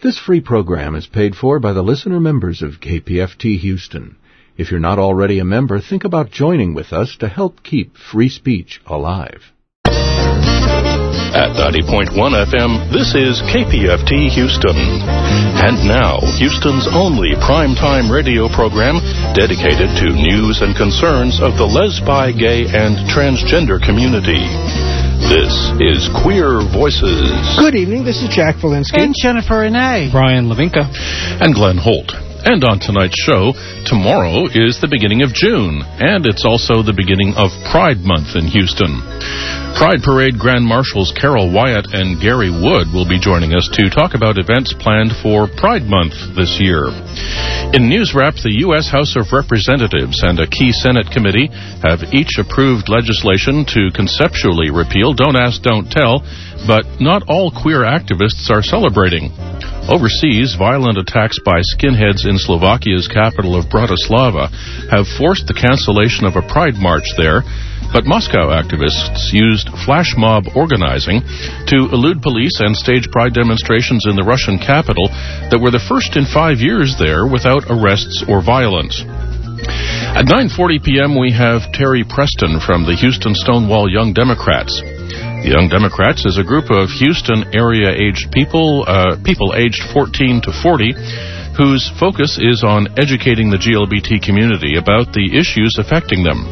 This free program is paid for by the listener members of KPFT Houston. If you're not already a member, think about joining with us to help keep free speech alive. At 90.1 FM, this is KPFT Houston. And now, Houston's only primetime radio program dedicated to news and concerns of the lesbi, gay, and transgender community. This is Queer Voices. Good evening, this is Jack Valinsky. And Jennifer Renee. Brian Levinka. And Glenn Holt. And on tonight's show, tomorrow is the beginning of June, and it's also the beginning of Pride Month in Houston. Pride Parade Grand Marshals Carol Wyatt and Gary Wood will be joining us to talk about events planned for Pride Month this year. In News Wrap, the U.S. House of Representatives and a key Senate committee have each approved legislation to conceptually repeal Don't Ask, Don't Tell, but not all queer activists are celebrating. Overseas, violent attacks by skinheads in Slovakia's capital of Bratislava have forced the cancellation of a pride march there, but Moscow activists used flash mob organizing to elude police and stage pride demonstrations in the Russian capital that were the first in 5 years there without arrests or violence. At 9:40 p.m., we have Terry Preston from the Houston Stonewall Young Democrats. The Young Democrats is a group of Houston area-aged people aged 14 to 40, whose focus is on educating the GLBT community about the issues affecting them.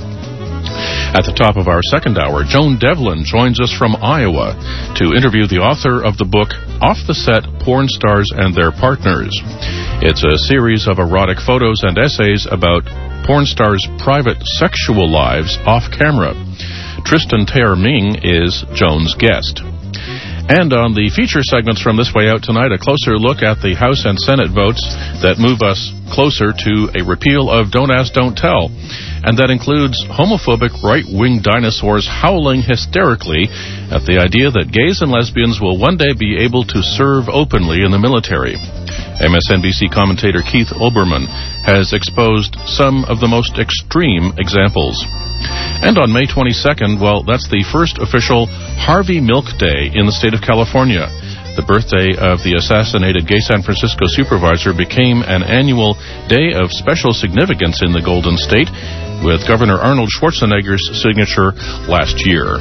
At the top of our second hour, Joan Devlin joins us from Iowa to interview the author of the book Off the Set, Porn Stars and Their Partners. It's a series of erotic photos and essays about porn stars' private sexual lives off camera. Tristan Tair-Ming is Joan's guest. And on the feature segments from This Way Out tonight, a closer look at the House and Senate votes that move us closer to a repeal of Don't Ask, Don't Tell. And that includes homophobic right-wing dinosaurs howling hysterically at the idea that gays and lesbians will one day be able to serve openly in the military. MSNBC commentator Keith Olbermann has exposed some of the most extreme examples. And on May 22nd, well, that's the first official Harvey Milk Day in the state of California. The birthday of the assassinated gay San Francisco supervisor became an annual day of special significance in the Golden State, with Governor Arnold Schwarzenegger's signature last year.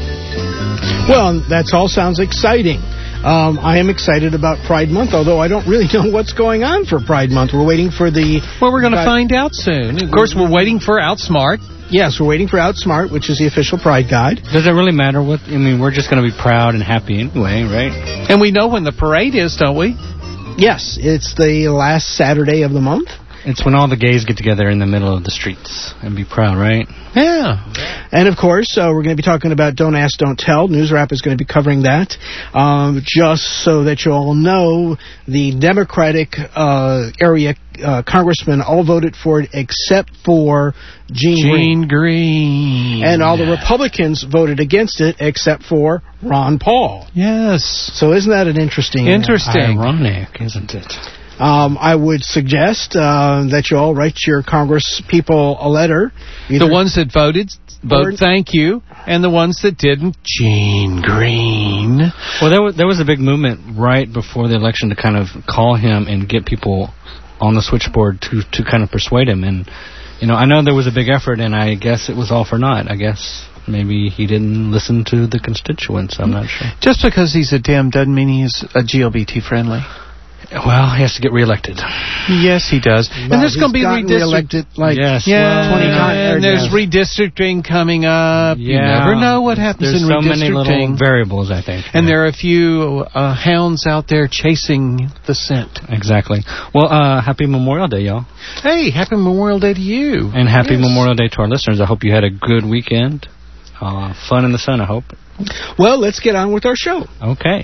Well, that all sounds exciting. I am excited about Pride Month, although I don't really know what's going on for Pride Month. We're waiting for the... Well, we're going to find out soon. Of course, we're waiting for Outsmart. Yes, we're waiting for Outsmart, which is the official Pride Guide. Does it really matter what... I mean, we're just going to be proud and happy anyway, right? And we know when the parade is, don't we? Yes, it's the last Saturday of the month. It's when all the gays get together in the middle of the streets and be proud, right? Yeah. And, of course, we're going to be talking about Don't Ask, Don't Tell. News Wrap is going to be covering that. Just so that you all know, the Democratic area congressmen all voted for it except for Gene Green. And all the Republicans voted against it except for Ron Paul. Yes. So isn't that an interesting... Ironic, isn't it? I would suggest that you all write your Congress people a letter. The ones that voted, vote thank you, and the ones that didn't, Gene Green. Well, there was a big movement right before the election to kind of call him and get people on the switchboard to kind of persuade him. And, you know, I know there was a big effort, and I guess it was all for naught. I guess maybe he didn't listen to the constituents. I'm not sure. Just because he's a Dem doesn't mean he's a GLBT friendly. Well, he has to get reelected. Yes, he does. Well, and there's going to be reelected like 20 times. And there's redistricting coming up. Yeah. You never know what happens in redistricting. There's so many little variables, I think. And there are a few hounds out there chasing the scent. Exactly. Well, happy Memorial Day, y'all. Hey, happy Memorial Day to you. And happy Memorial Day to our listeners. I hope you had a good weekend. Fun in the sun, I hope. Well, let's get on with our show. Okay.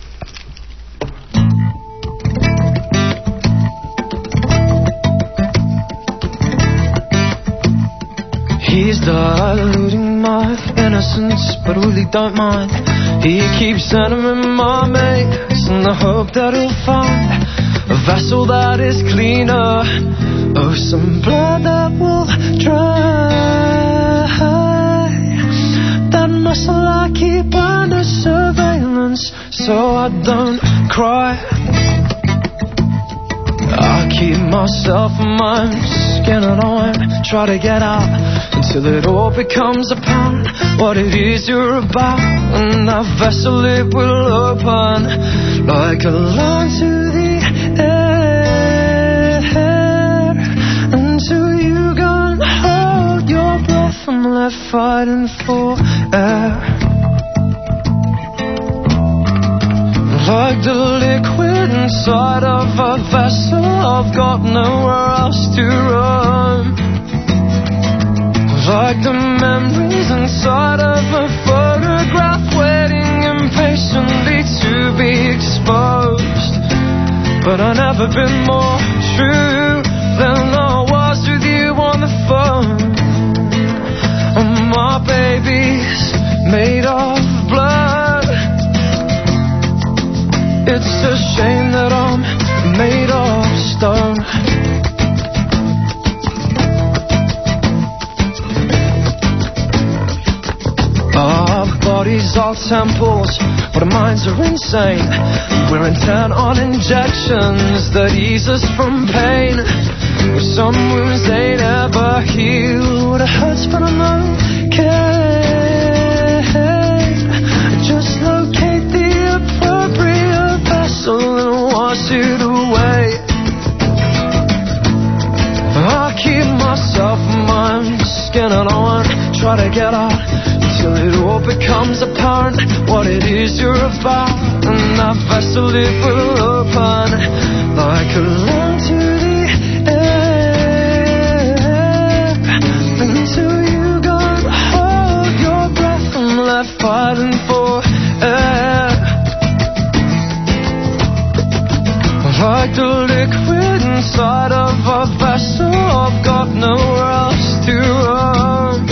He's diluting my innocence, but really don't mind. He keeps sending me my mates in the hope that he'll find a vessel that is cleaner, oh, some blood that will dry. That muscle I keep under surveillance, so I don't cry. myself in my skin and I'm trying to get out until it all becomes apparent what it is you're about. And that vessel, it will open like a line to the air until you can hold your breath and left fighting for air. Like the liquid inside of a vessel, I've got nowhere else to run. Like the memories inside of a photograph, waiting impatiently to be exposed. But I've never been more true than I was with you on the phone. And my baby's made of blood. It's a shame that I'm made of stone. Our bodies are temples, but our minds are insane. We're intent on injections that ease us from pain. Some wounds they never heal. What it hurts but I'm okay. Just locate the appropriate vessel and wash it away. I keep myself in my skin and on, try to get out till it all becomes apparent what it is you're about. And that vessel, it will open like a line to the air until you can hold your breath and left fighting for air. Like the liquid inside of a vessel, I've got nowhere else to run.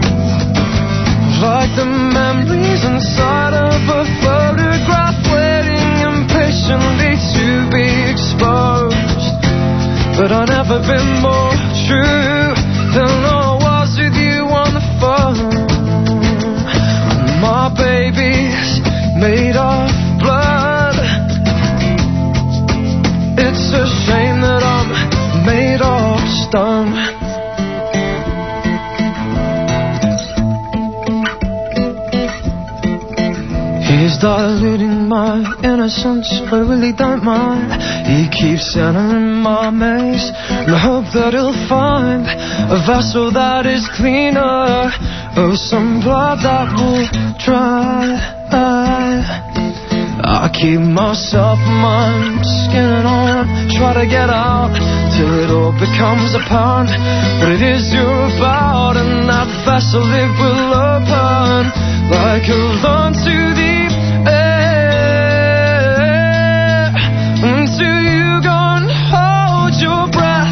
Like the memories inside of a photograph, waiting impatiently to be exposed. But I've never been more true than I was with you on the phone. My baby's made of blood. It's a shame that I'm made of stone. He's diluting my innocence, but I really don't mind. He keeps entering my maze in the hope that he'll find a vessel that is cleaner, or some blood that will dry. I keep myself in my skin on, try to get out till it all becomes apparent what it is you're about. And that vessel, it will open like a line to the air until you can hold your breath.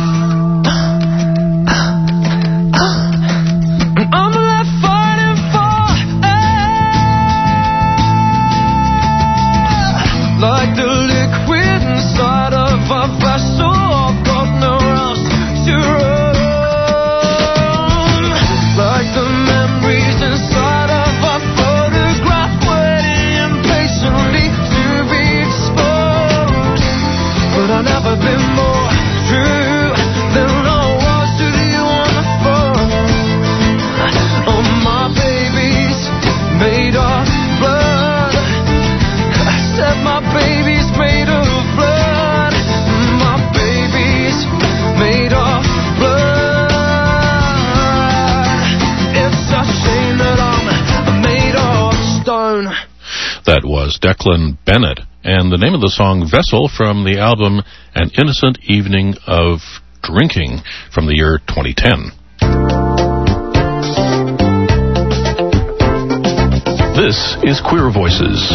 And I'm left fighting for air. Like the liquid inside of a vessel, I've got nowhere else to run. Like the memories inside of a photograph, waiting impatiently to be exposed. But I've never been more true than I was with you on the phone. Oh, my baby's made of blood. I said my baby's made of blood. My baby's made of blood. It's a shame that I'm made of stone. That was Declan Bennett, and the name of the song Vessel from the album An Innocent Evening of Drinking from the year 2010. This is Queer Voices.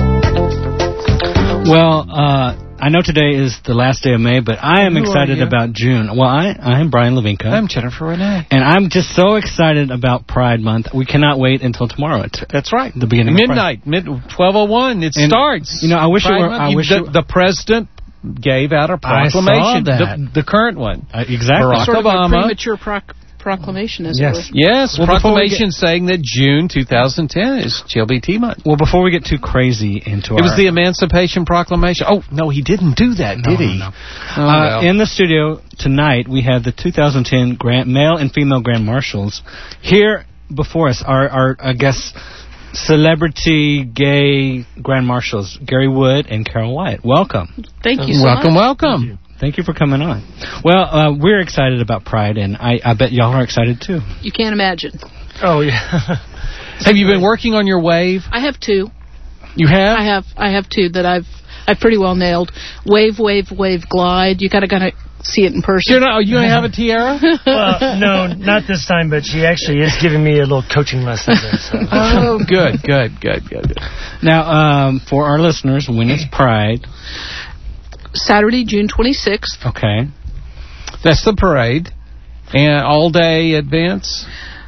Well, I know today is the last day of May, but I am excited about June. Well, I am Brian Levinka. I'm Jennifer Renee. And I'm just so excited about Pride Month. We cannot wait until tomorrow. That's right. The beginning midnight, of Pride. 12:01. It starts. You know, I wish it were. The president gave out a proclamation. I saw that. The current one. Exactly. Barack sort Obama. of a premature proclamation, as it Yes. were. Yes, Well, proclamation saying that June 2010 is GLBT month. Well, before we get too crazy into It was the Emancipation Proclamation. Oh, no, he didn't do that, did he? No. Oh, no. In the studio tonight, we have the 2010 male and female Grand Marshals. Here before us are I guess, celebrity gay Grand Marshals, Gary Wood and Carol Wyatt. Welcome. Thank you so Welcome, much. welcome. Thank you for coming on. Well, we're excited about Pride, and I bet y'all are excited, too. You can't imagine. Oh, yeah. Have you been working on your wave? I have two. You have? I have two that I've pretty well nailed. Wave, glide. You gotta see it in person. You don't have a tiara? Well, no, not this time, but she actually is giving me a little coaching lesson there. So. Oh, good. Now, for our listeners, when is Pride? Saturday, June 26th. Okay. That's the parade. And all-day events?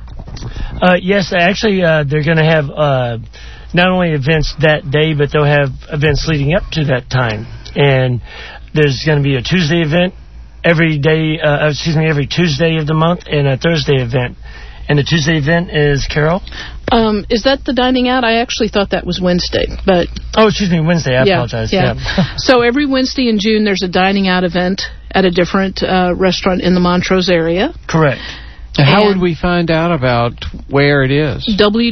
Yes, actually, they're going to have not only events that day, but they'll have events leading up to that time. And there's going to be a Tuesday event every Tuesday of the month, and a Thursday event. And the Tuesday event is, Carol? Is that the dining out? I actually thought that was Wednesday, but... Oh, excuse me, Wednesday. I apologize. Yeah. So every Wednesday in June, there's a dining out event at a different restaurant in the Montrose area. Correct. And how would we find out about where it is?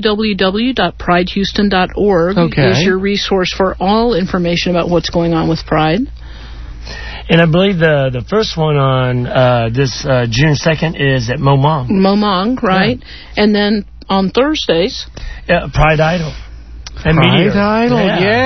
www.pridehouston.org is your resource for all information about what's going on with Pride. And I believe the first one on this June 2nd is at Momong. Momong, right. Yeah. And then on Thursdays... Pride Idol. And Pride Idol,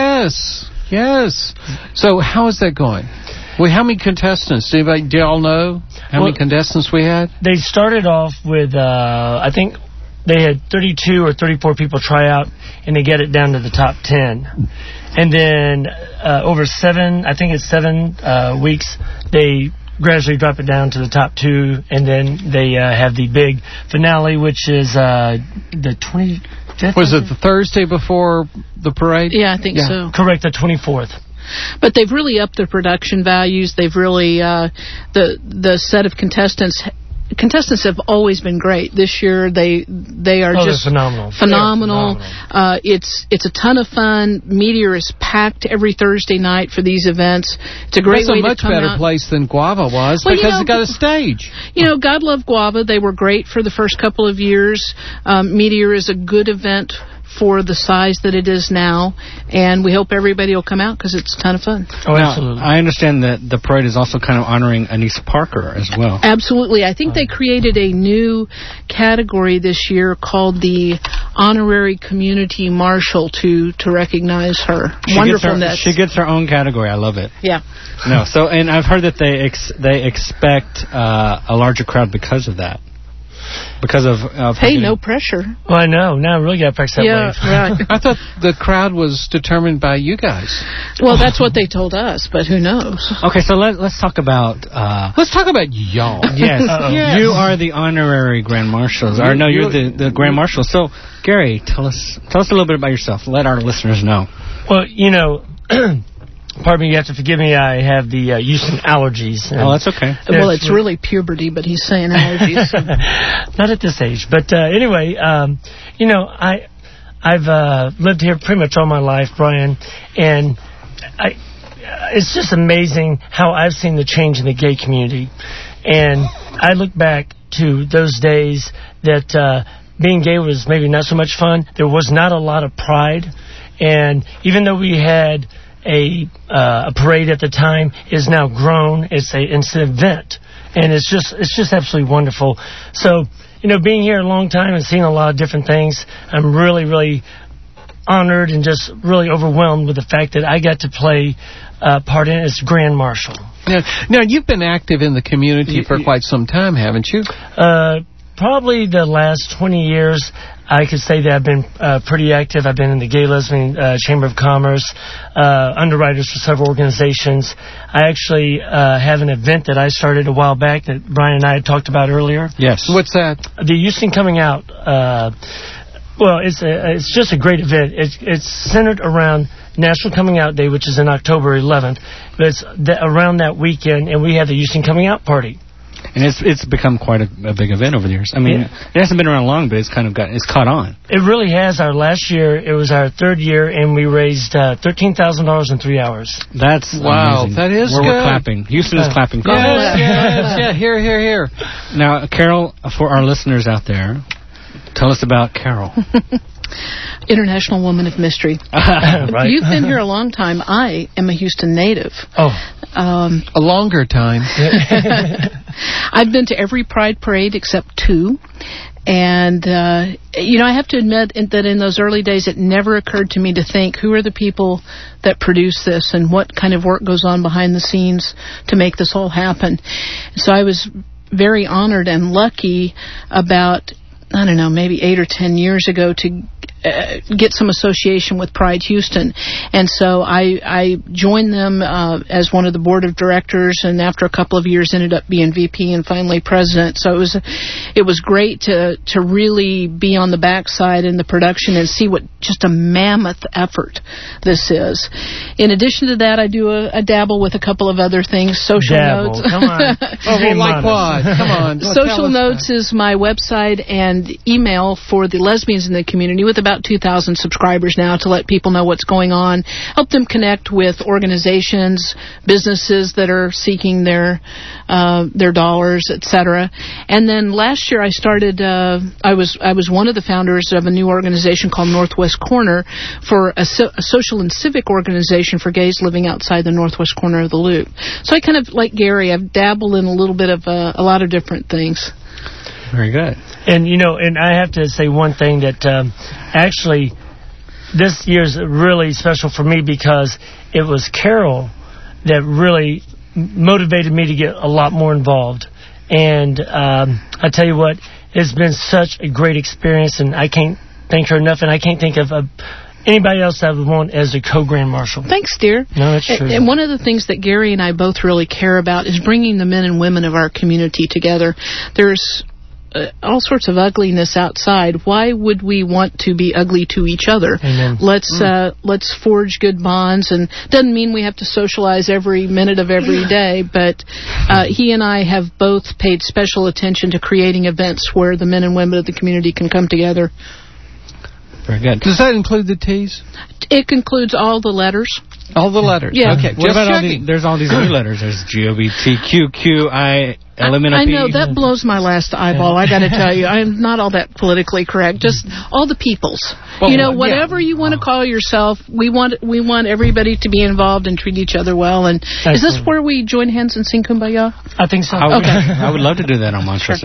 yes. So how is that going? Well, how many contestants? Do y'all know how many contestants we had? They started off with, I think they had 32 or 34 people try out, and they get it down to the top 10. And then over 7 weeks, they gradually drop it down to the top 2, and then they have the big finale, which is the 25th. Was it the Thursday before the parade? Yeah, I think so. Correct, the 24th. But they've really upped their production values. They've really the set of contestants have always been great. This year they are just phenomenal. It's a ton of fun. Meteor is packed every Thursday night for these events. It's a great way to come out. That's a much better place than Guava was because it got a stage. God Love Guava. They were great for the first couple of years. Meteor is a good event for the size that it is now, and we hope everybody will come out because it's a ton of fun. Oh, absolutely. Now, I understand that the parade is also kind of honoring Anissa Parker as well. Absolutely. I think they created a new category this year called the Honorary Community Marshal to recognize her. She gets her own category. I love it. Yeah. No. So, and I've heard that they expect a larger crowd because of that. Because of no pressure. Well, I know. Now I really got to press that wave. Right. I thought the crowd was determined by you guys. Well, that's what they told us, but who knows? Okay, so let's talk about... let's talk about y'all. Yes. Yes. You are the honorary Grand Marshals. You're the Grand Marshal. So, Gary, tell us a little bit about yourself. Let our listeners know. Well, pardon me, you have to forgive me, I have the Houston allergies. Oh, that's okay. Well, it's really puberty, but he's saying allergies. Not at this age. But anyway, I've lived here pretty much all my life, Brian, and it's just amazing how I've seen the change in the gay community. And I look back to those days that being gay was maybe not so much fun. There was not a lot of pride. And even though we had a parade at the time, is now grown. It's an event, and it's just absolutely wonderful. So, being here a long time and seeing a lot of different things, I'm really, really honored and just really overwhelmed with the fact that I got to play part in it as Grand Marshal. Now, you've been active in the community for quite some time, haven't you? Probably the last 20 years, I could say that I've been pretty active. I've been in the Gay Lesbian Chamber of Commerce, underwriters for several organizations. I actually have an event that I started a while back that Brian and I had talked about earlier. Yes. What's that? The Houston Coming Out. It's just a great event. It's centered around National Coming Out Day, which is on October 11th. But it's around that weekend, and we have the Houston Coming Out Party. And it's become quite a big event over the years. I mean, it hasn't been around long, but it's caught on. It really has. Our last year, it was our third year, and we raised $13,000 in 3 hours. That's amazing. That is good. We're clapping. Houston is clapping. Yes. Here. Now, Carol, for our listeners out there, tell us about Carol. International Woman of Mystery. Right. You've been here a long time. I am a Houston native. A longer time. I've been to every Pride Parade except 2. And, I have to admit that in those early days, it never occurred to me to think, who are the people that produce this and what kind of work goes on behind the scenes to make this all happen. So I was very honored and lucky about, I don't know, maybe 8 or 10 years ago to get some association with Pride Houston. And so I joined them as one of the board of directors, and after a couple of years ended up being VP and finally president. So it was great to really be on the backside in the production and see what just a mammoth effort this is. In addition to that, I do a dabble with a couple of other things. Social Notes. Come on. Like what? Come on. Social Notes is my website and email for the lesbians in the community, with about 2,000 subscribers now, to let people know what's going on, help them connect with organizations, businesses that are seeking their dollars, etc. And then last year I started, I was one of the founders of a new organization called Northwest Corner, for a social and civic organization for gays living outside the Northwest corner of the Loop. So I kind of, like Gary, I've dabbled in a little bit of a lot of different things. Very good. And, and I have to say one thing that actually this year's really special for me, because it was Carol that really motivated me to get a lot more involved. And I tell you what, it's been such a great experience, and I can't thank her enough, and I can't think of anybody else I would want as a co-grand marshal. Thanks, dear. No, that's true. And one of the things that Gary and I both really care about is bringing the men and women of our community together. There's all sorts of ugliness outside. Why would we want to be ugly to each other? Amen. Let's forge good bonds, and doesn't mean we have to socialize every minute of every day, but he and I have both paid special attention to creating events where the men and women of the community can come together. Very good. Does that include the T's? It includes all the letters. All the letters? Yeah. Okay. What about there's all these new letters? There's GOBTQQI. I know, that blows my last eyeball, I got to tell you. I'm not all that politically correct. Just all the peoples. Well, whatever you want to call yourself, we want everybody to be involved and treat each other well. And is this where we join hands and sing Kumbaya? I think so. I would love to do that on Montrose.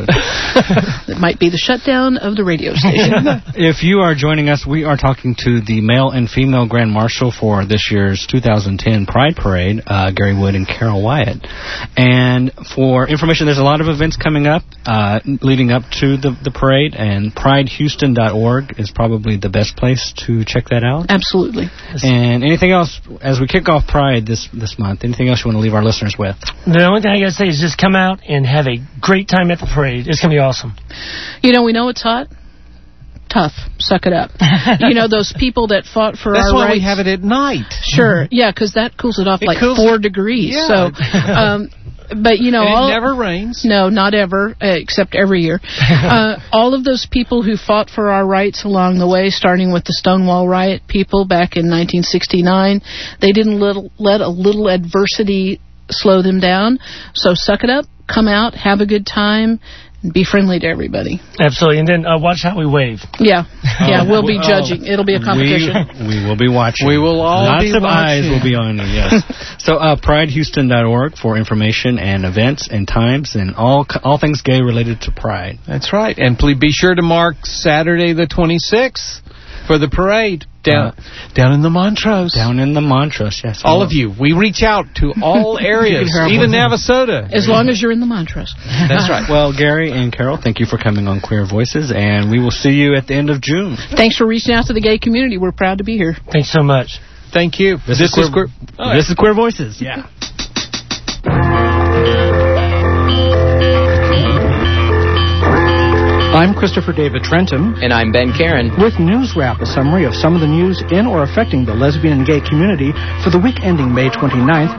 It might be the shutdown of the radio station. If you are joining us, we are talking to the male and female Grand Marshal for this year's 2010 Pride Parade, Gary Wood and Carol Wyatt. And for information, there's a lot of events coming up leading up to the parade, and pridehouston.org is probably the best place to check that out. Absolutely. And anything else, as we kick off Pride this month, anything else you want to leave our listeners with? The only thing I got to say is just come out and have a great time at the parade. It's going to be awesome. We know it's hot. Tough. Suck it up. Those people that fought for That's our rights. That's why we have it at night. Sure. Yeah, because that cools it off 4 degrees. Yeah. So, but and it never rains. No, not ever, except every year. All of those people who fought for our rights along the way, starting with the Stonewall Riot people back in 1969, they didn't let a little adversity slow them down. So suck it up, come out, have a good time, and be friendly to everybody. Absolutely. And then watch how we wave. Yeah. We'll be judging. It'll be a competition. We will be watching. We will all Lots be of watching. eyes will be on you, yes. So pridehouston.org for information and events and times and all things gay related to Pride. That's right. And please be sure to mark Saturday the 26th for the parade down in the Montrose. Down in the Montrose, yes. All of you. We reach out to all areas, even Navasota. As long as you're in the Montrose. That's right. Well, Gary and Carol, thank you for coming on Queer Voices, and we will see you at the end of June. Thanks for reaching out to the gay community. We're proud to be here. Thanks so much. Thank you. This is Queer Voices. Yeah. I'm Christopher David Trenton. And I'm Ben Karen. With News Wrap, a summary of some of the news in or affecting the lesbian and gay community for the week ending May 29th,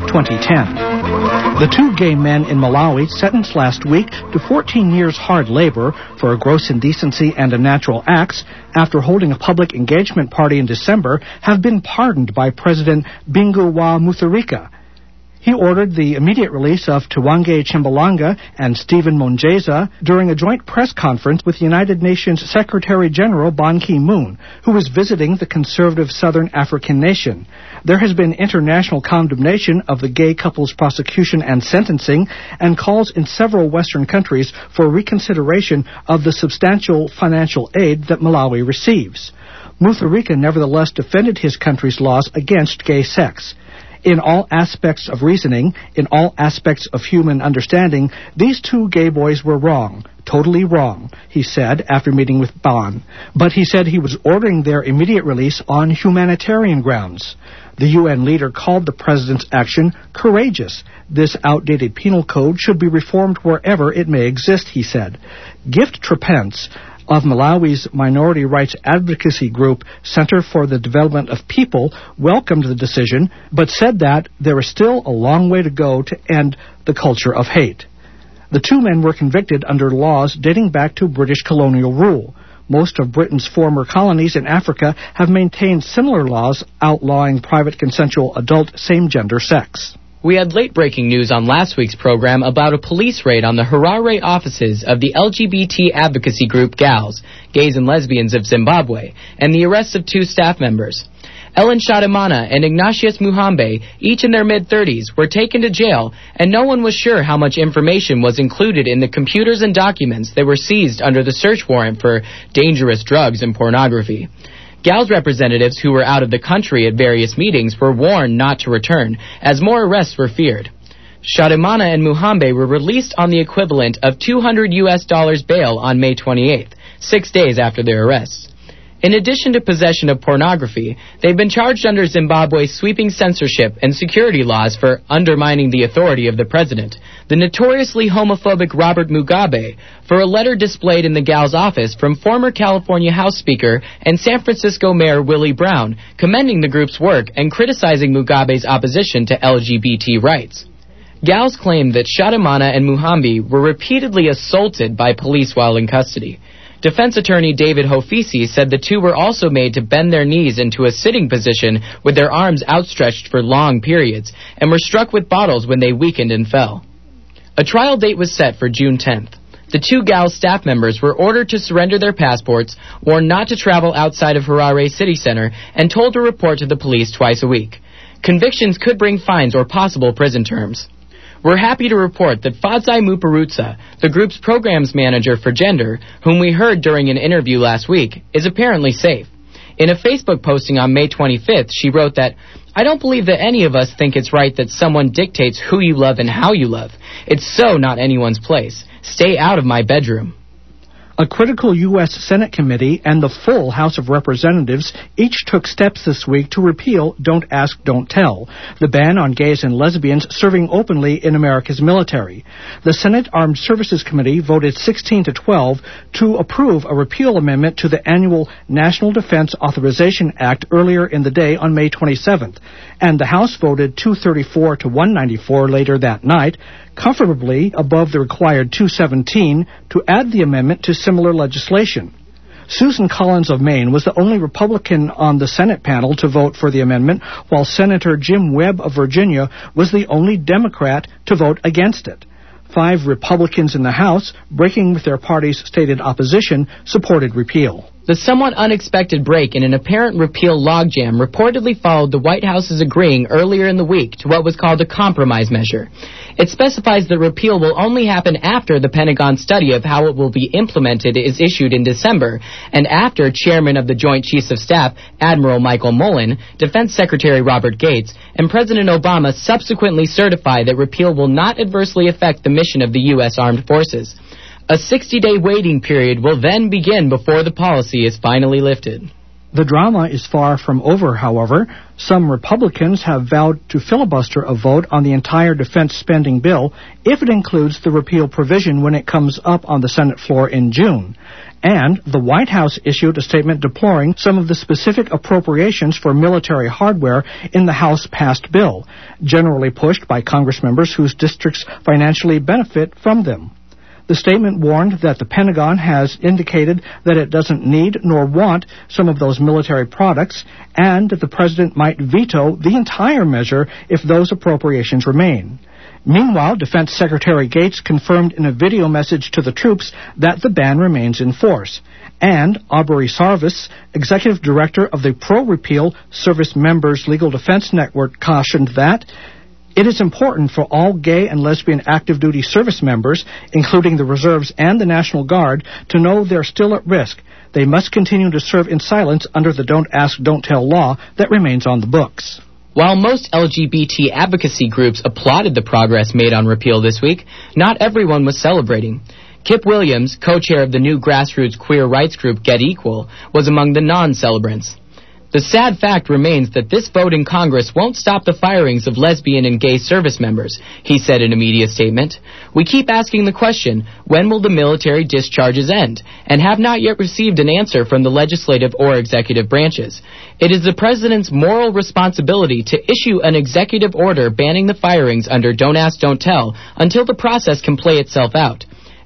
2010. The two gay men in Malawi sentenced last week to 14 years hard labor for a gross indecency and unnatural acts after holding a public engagement party in December have been pardoned by President Bingu wa Mutharika. He ordered the immediate release of Tiwange Chimbalanga and Stephen Monjeza during a joint press conference with United Nations Secretary General Ban Ki-moon, who was visiting the conservative Southern African nation. There has been international condemnation of the gay couple's prosecution and sentencing, and calls in several Western countries for reconsideration of the substantial financial aid that Malawi receives. Mutharika nevertheless defended his country's laws against gay sex. In all aspects of reasoning, in all aspects of human understanding, these two gay boys were wrong, totally wrong, he said after meeting with Ban. But he said he was ordering their immediate release on humanitarian grounds. The UN leader called the president's action courageous. This outdated penal code should be reformed wherever it may exist, he said. Gift Trepence of Malawi's minority rights advocacy group Center for the Development of People welcomed the decision, but said that there is still a long way to go to end the culture of hate. The two men were convicted under laws dating back to British colonial rule. Most of Britain's former colonies in Africa have maintained similar laws outlawing private consensual adult same-gender sex. We had late-breaking news on last week's program about a police raid on the Harare offices of the LGBT advocacy group GALS, Gays and Lesbians of Zimbabwe, and the arrest of two staff members. Ellen Shadimana and Ignatius Muhambe, each in their mid-30s, were taken to jail, and no one was sure how much information was included in the computers and documents that were seized under the search warrant for dangerous drugs and pornography. GALS representatives who were out of the country at various meetings were warned not to return, as more arrests were feared. Shadimana and Muhambe were released on the equivalent of $200 bail on May 28th, 6 days after their arrests. In addition to possession of pornography, they've been charged under Zimbabwe's sweeping censorship and security laws for undermining the authority of the president, the notoriously homophobic Robert Mugabe, for a letter displayed in the GALS office from former California House Speaker and San Francisco Mayor Willie Brown, commending the group's work and criticizing Mugabe's opposition to LGBT rights. GALS claimed that Shadimana and Muhambe were repeatedly assaulted by police while in custody. Defense attorney David Hofisi said the two were also made to bend their knees into a sitting position with their arms outstretched for long periods, and were struck with bottles when they weakened and fell. A trial date was set for June 10th. The two GALS staff members were ordered to surrender their passports, warned not to travel outside of Harare City Center, and told to report to the police twice a week. Convictions could bring fines or possible prison terms. We're happy to report that Fadzai Muparutsa, the group's programs manager for gender, whom we heard during an interview last week, is apparently safe. In a Facebook posting on May 25th, she wrote that, "I don't believe that any of us think it's right that someone dictates who you love and how you love. It's so not anyone's place. Stay out of my bedroom." A critical U.S. Senate committee and the full House of Representatives each took steps this week to repeal Don't Ask, Don't Tell, the ban on gays and lesbians serving openly in America's military. The Senate Armed Services Committee voted 16-12 to approve a repeal amendment to the annual National Defense Authorization Act earlier in the day on May 27th, and the House voted 234-194 later that night, comfortably above the required 217, to add the amendment to similar legislation. Susan Collins of Maine was the only Republican on the Senate panel to vote for the amendment, while Senator Jim Webb of Virginia was the only Democrat to vote against it. 5 Republicans in the House, breaking with their party's stated opposition, supported repeal. The somewhat unexpected break in an apparent repeal logjam reportedly followed the White House's agreeing earlier in the week to what was called a compromise measure. It specifies that repeal will only happen after the Pentagon study of how it will be implemented is issued in December, and after Chairman of the Joint Chiefs of Staff, Admiral Michael Mullen, Defense Secretary Robert Gates, and President Obama subsequently certify that repeal will not adversely affect the mission of the U.S. Armed Forces. A 60-day waiting period will then begin before the policy is finally lifted. The drama is far from over, however. Some Republicans have vowed to filibuster a vote on the entire defense spending bill if it includes the repeal provision when it comes up on the Senate floor in June. And the White House issued a statement deploring some of the specific appropriations for military hardware in the House-passed bill, generally pushed by Congress members whose districts financially benefit from them. The statement warned that the Pentagon has indicated that it doesn't need nor want some of those military products, and that the president might veto the entire measure if those appropriations remain. Meanwhile, Defense Secretary Gates confirmed in a video message to the troops that the ban remains in force. And Aubrey Sarvis, executive director of the pro-repeal Service Members Legal Defense Network, cautioned that it is important for all gay and lesbian active duty service members, including the reserves and the National Guard, to know they're still at risk. They must continue to serve in silence under the Don't Ask, Don't Tell law that remains on the books. While most LGBT advocacy groups applauded the progress made on repeal this week, not everyone was celebrating. Kip Williams, co-chair of the new grassroots queer rights group Get Equal, was among the non-celebrants. The sad fact remains that this vote in Congress won't stop the firings of lesbian and gay service members, he said in a media statement. We keep asking the question, when will the military discharges end, and have not yet received an answer from the legislative or executive branches. It is the president's moral responsibility to issue an executive order banning the firings under Don't Ask, Don't Tell until the process can play itself out.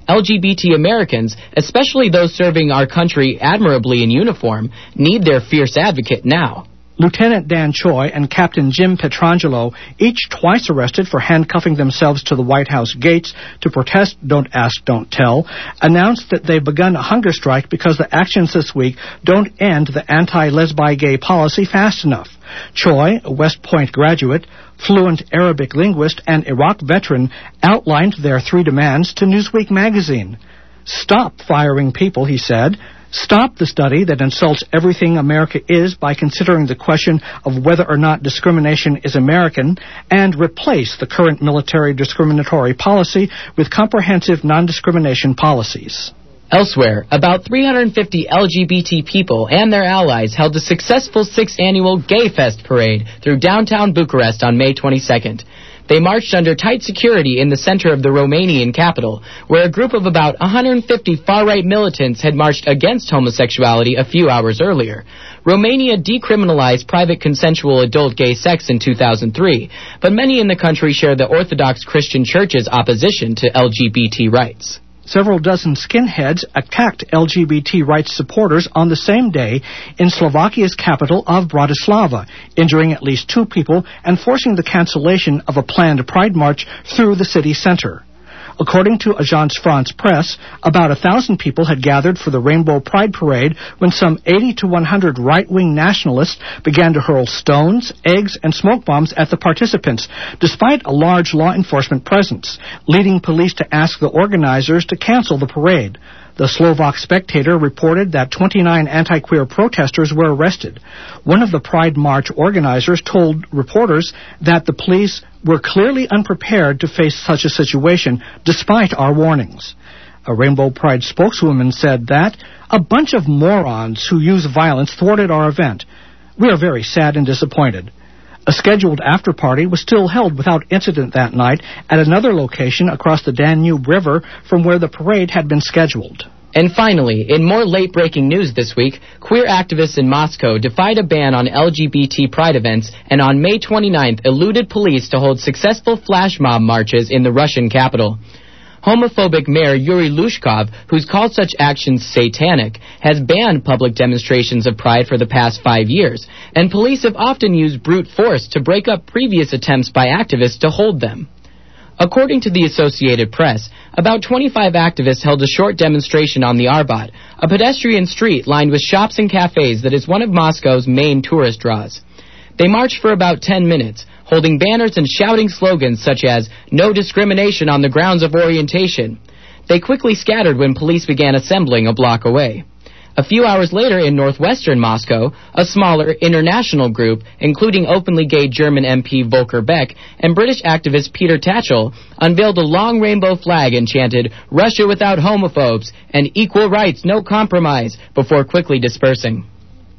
LGBT Americans, especially those serving our country admirably in uniform, need their fierce advocate now. Lieutenant Dan Choi and Captain Jim Petrangelo, each twice arrested for handcuffing themselves to the White House gates to protest Don't Ask, Don't Tell, announced that they've begun a hunger strike because the actions this week don't end the anti-lesbi gay policy fast enough. Choi, a West Point graduate, fluent Arabic linguist, and Iraq veteran, outlined their three demands to Newsweek magazine. Stop firing people, he said. Stop the study that insults everything America is by considering the question of whether or not discrimination is American, and replace the current military discriminatory policy with comprehensive non-discrimination policies. Elsewhere, about 350 LGBT people and their allies held a successful 6th annual Gay Fest parade through downtown Bucharest on May 22nd. They marched under tight security in the center of the Romanian capital, where a group of about 150 far-right militants had marched against homosexuality a few hours earlier. Romania decriminalized private consensual adult gay sex in 2003, but many in the country share the Orthodox Christian Church's opposition to LGBT rights. Several dozen skinheads attacked LGBT rights supporters on the same day in Slovakia's capital of Bratislava, injuring at least 2 people and forcing the cancellation of a planned pride march through the city center. According to Agence France Presse, about 1,000 people had gathered for the Rainbow Pride Parade when some 80 to 100 right-wing nationalists began to hurl stones, eggs, and smoke bombs at the participants, despite a large law enforcement presence, leading police to ask the organizers to cancel the parade. The Slovak Spectator reported that 29 anti-queer protesters were arrested. One of the Pride March organizers told reporters that the police were clearly unprepared to face such a situation, despite our warnings. A Rainbow Pride spokeswoman said that a bunch of morons who use violence thwarted our event. We are very sad and disappointed. A scheduled after-party was still held without incident that night at another location across the Danube River from where the parade had been scheduled. And finally, in more late-breaking news this week, queer activists in Moscow defied a ban on LGBT pride events and on May 29th eluded police to hold successful flash mob marches in the Russian capital. Homophobic Mayor Yuri Lushkov, who's called such actions satanic, has banned public demonstrations of pride for the past 5 years, and police have often used brute force to break up previous attempts by activists to hold them. According to the Associated Press, about 25 activists held a short demonstration on the Arbat, a pedestrian street lined with shops and cafes that is one of Moscow's main tourist draws. They marched for about 10 minutes, holding banners and shouting slogans such as, "No discrimination on the grounds of orientation." They quickly scattered when police began assembling a block away. A few hours later in northwestern Moscow, a smaller international group, including openly gay German MP Volker Beck and British activist Peter Tatchell, unveiled a long rainbow flag and chanted, "Russia without homophobes," and "Equal rights, no compromise," before quickly dispersing.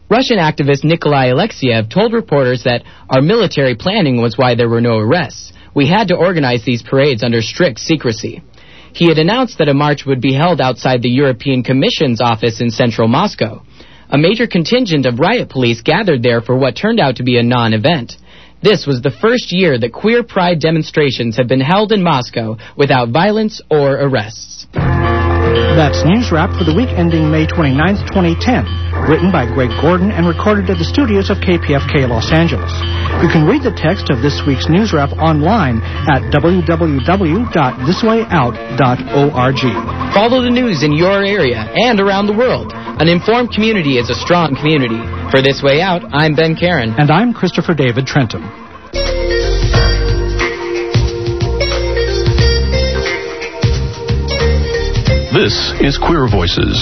Russian activist Nikolai Alexiev told reporters that our military planning was why there were no arrests. We had to organize these parades under strict secrecy. He had announced that a march would be held outside the European Commission's office in central Moscow. A major contingent of riot police gathered there for what turned out to be a non-event. This was the first year that queer pride demonstrations have been held in Moscow without violence or arrests. That's News Wrap for the week ending May 29th, 2010, written by Greg Gordon and recorded at the studios of KPFK Los Angeles. You can read the text of this week's News Wrap online at www.thiswayout.org. Follow the news in your area and around the world. An informed community is a strong community. For This Way Out, I'm Ben Karen. And I'm Christopher David Trenton. This is Queer Voices.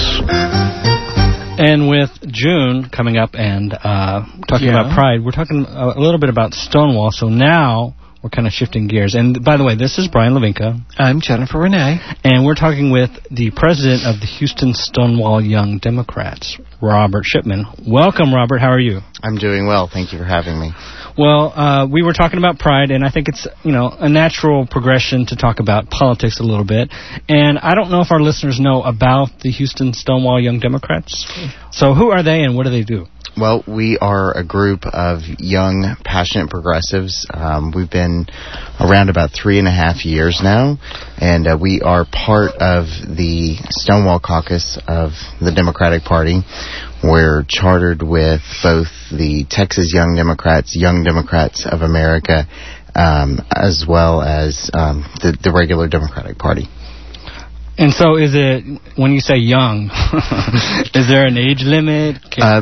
And with June coming up and talking about Pride, we're talking a little bit about Stonewall. So now we're kind of shifting gears. And by the way, this is Brian Levinka. I'm Jennifer Renee. And we're talking with the president of the Houston Stonewall Young Democrats, Robert Shipman. Welcome, Robert. How are you? I'm doing well. Thank you for having me. Well, we were talking about Pride, and I think it's, a natural progression to talk about politics a little bit. And I don't know if our listeners know about the Houston Stonewall Young Democrats. So who are they and what do they do? Well, we are a group of young, passionate progressives. We've been around about 3.5 years now, and we are part of the Stonewall Caucus of the Democratic Party. We're chartered with both the Texas Young Democrats of America, as well as the regular Democratic Party. And so is it, when you say young, is there an age limit?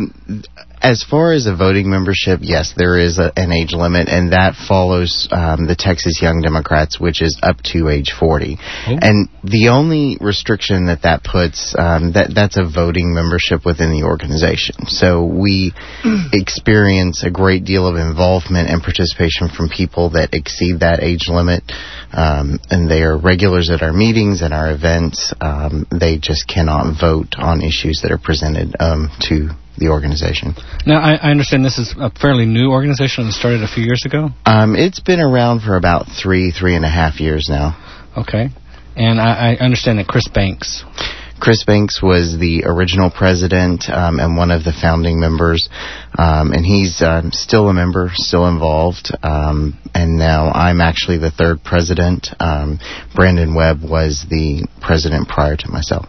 As far as a voting membership, yes, there is an age limit, and that follows the Texas Young Democrats, which is up to age 40. Oh. And the only restriction that puts, that's a voting membership within the organization. So we experience a great deal of involvement and participation from people that exceed that age limit, and they are regulars at our meetings and our events. They just cannot vote on issues that are presented to the organization. Now, I understand this is a fairly new organization that started a few years ago? It's been around for about 3.5 years now. Okay. And I understand that Chris Banks was the original president and one of the founding members, and he's still a member, still involved, and now I'm actually the third president. Brandon Webb was the president prior to myself.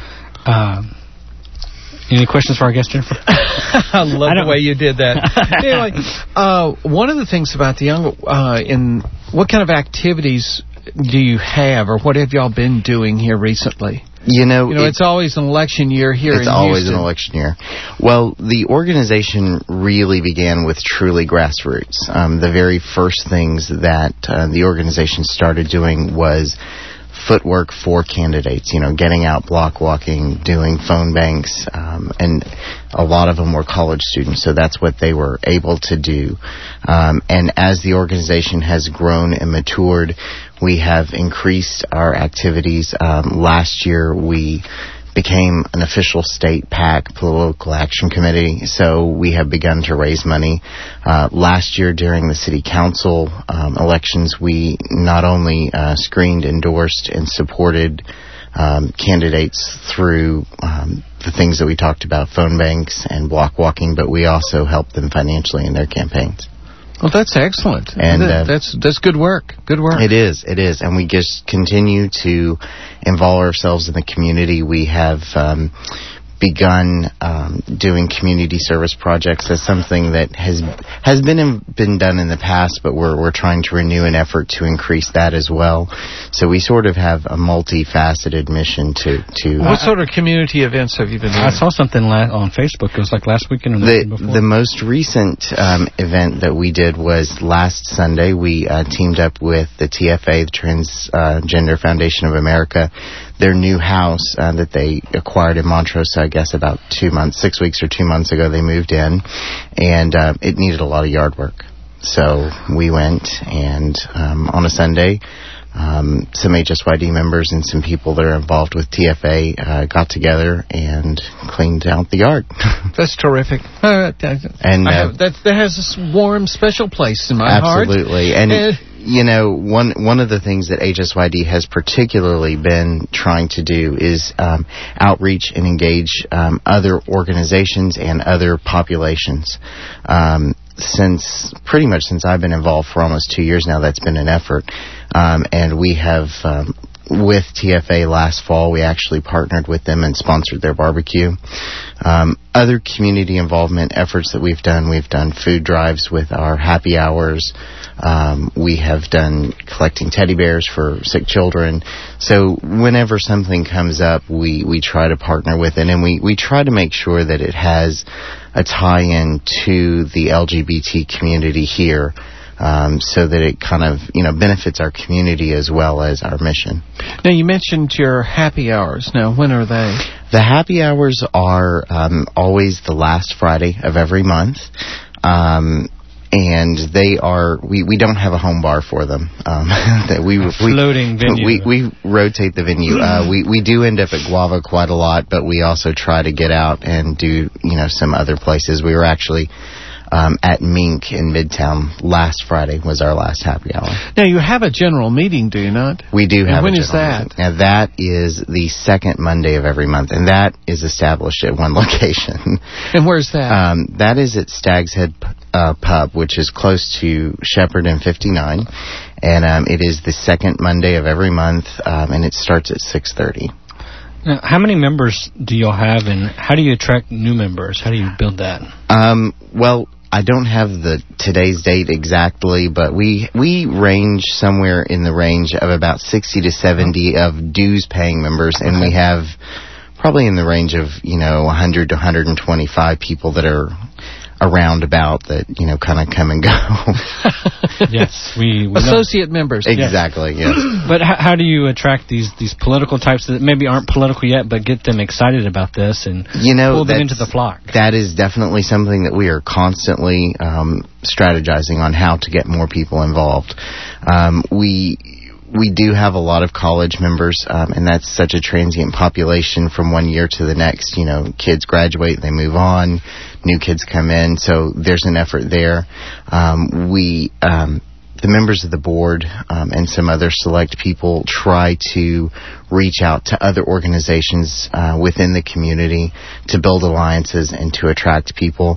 Any questions for our guest, Jennifer? I love the way you did that. Anyway, one of the things about the young, what kind of activities do you have, or what have y'all been doing here recently? It's always an election year here in Houston. It's always an election year. Well, the organization really began with truly grassroots. The very first things that the organization started doing was footwork for candidates, getting out, block walking, doing phone banks, and a lot of them were college students, so that's what they were able to do. And as the organization has grown and matured, we have increased our activities. Last year, we became an official state PAC, Political Action Committee, so we have begun to raise money. Last year during the city council elections, we not only screened, endorsed, and supported candidates through the things that we talked about, phone banks and block walking, but we also helped them financially in their campaigns. Well, that's excellent. And that's good work. Good work. It is. And we just continue to involve ourselves in the community. We have begun doing community service projects. That's something that has been done in the past, but we're trying to renew an effort to increase that as well. So we sort of have a multifaceted mission to what sort of community events have you been doing? I saw something on Facebook. It was like last weekend or the weekend before. The most recent event that we did was last Sunday. We teamed up with the TFA, the Transgender Foundation of America, their new house that they acquired in Montrose, I guess about 6 weeks or 2 months ago they moved in, and it needed a lot of yard work. So we went and on a Sunday some HSYD members and some people that are involved with TFA got together and cleaned out the yard. That's terrific. And that has this warm, special place in my heart. Absolutely. And one of the things that HSYD has particularly been trying to do is outreach and engage other organizations and other populations. Pretty much since I've been involved for almost 2 years now, that's been an effort. And we have, with TFA last fall, we actually partnered with them and sponsored their barbecue. Other community involvement efforts that we've done food drives with our happy hours. We have done collecting teddy bears for sick children. So whenever something comes up, we try to partner with it, and we try to make sure that it has a tie-in to the LGBT community here, so that it kind of, benefits our community as well as our mission. Now, you mentioned your happy hours. Now, when are they? The happy hours are always the last Friday of every month. And they are, we don't have a home bar for them. Floating venue. We rotate the venue. We do end up at Guava quite a lot, but we also try to get out and do, some other places. We were actually at Mink in Midtown last Friday was our last happy hour. Now, you have a general meeting, do you not? We do have a general meeting. When is that? Now, that is the second Monday of every month, and that is established at one location. And where's that? That is at Stag's Head Pub, which is close to Shepherd and 59, and it is the second Monday of every month, and it starts at 6:30. Now, how many members do y'all have, and how do you attract new members? How do you build that? Well, I don't have today's date exactly, but we range somewhere in the range of about 60 to 70 of dues-paying members, and we have probably in the range of 100 to 125 people that are around about that kind of come and go. Yes, we associate members. Exactly. Yes. But how do you attract these political types that maybe aren't political yet, but get them excited about this and pull them into the flock? That is definitely something that we are constantly strategizing on how to get more people involved. We do have a lot of college members, and that's such a transient population from one year to the next. Kids graduate, they move on, new kids come in, so there's an effort there. The members of the board and some other select people try to reach out to other organizations within the community to build alliances and to attract people.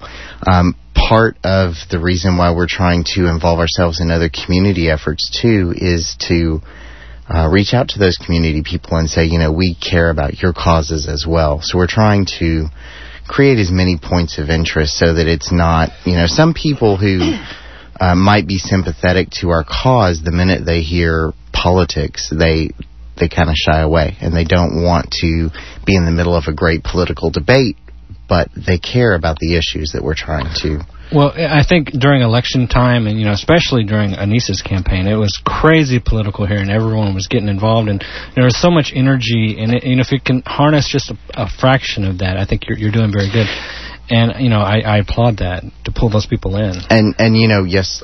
Part of the reason why we're trying to involve ourselves in other community efforts, too, is to reach out to those community people and say, we care about your causes as well. So we're trying to create as many points of interest so that it's not, some people who might be sympathetic to our cause, the minute they hear politics, they kind of shy away, and they don't want to be in the middle of a great political debate, but they care about the issues that we're trying to. Well, I think during election time, and especially during Anissa's campaign, it was crazy political here, and everyone was getting involved, and there was so much energy in it. If you can harness just a fraction of that, I think you're doing very good. And, I applaud that, to pull those people in. And yes,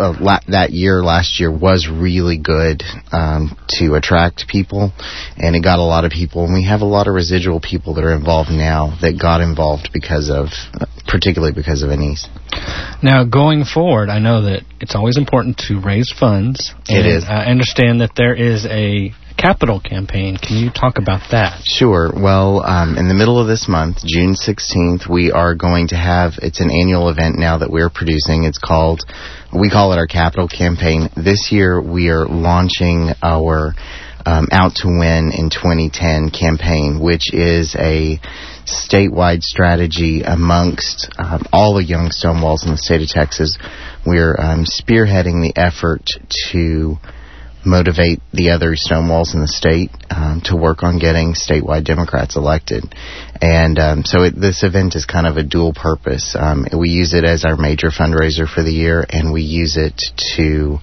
last year was really good to attract people, and it got a lot of people. And we have a lot of residual people that are involved now that got involved particularly because of Anise. Now, going forward, I know that it's always important to raise funds. It is. I understand that there is a capital campaign. Can you talk about that? Sure. Well, in the middle of this month, June 16th, we are going to have, it's an annual event now that we're producing. We call it our capital campaign. This year, we are launching our Out to Win in 2010 campaign, which is a statewide strategy amongst all the young Stonewalls in the state of Texas. We're spearheading the effort to motivate the other Stonewalls in the state to work on getting statewide Democrats elected. And so this event is kind of a dual purpose. We use it as our major fundraiser for the year, and we use it to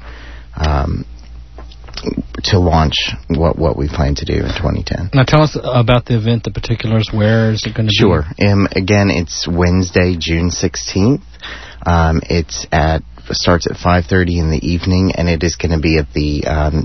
launch what we plan to do in 2010. Now tell us about the event, the particulars. Where is it going to be? Sure. Again, it's Wednesday, June 16th. It starts at 5:30 in the evening, and it is going to be at the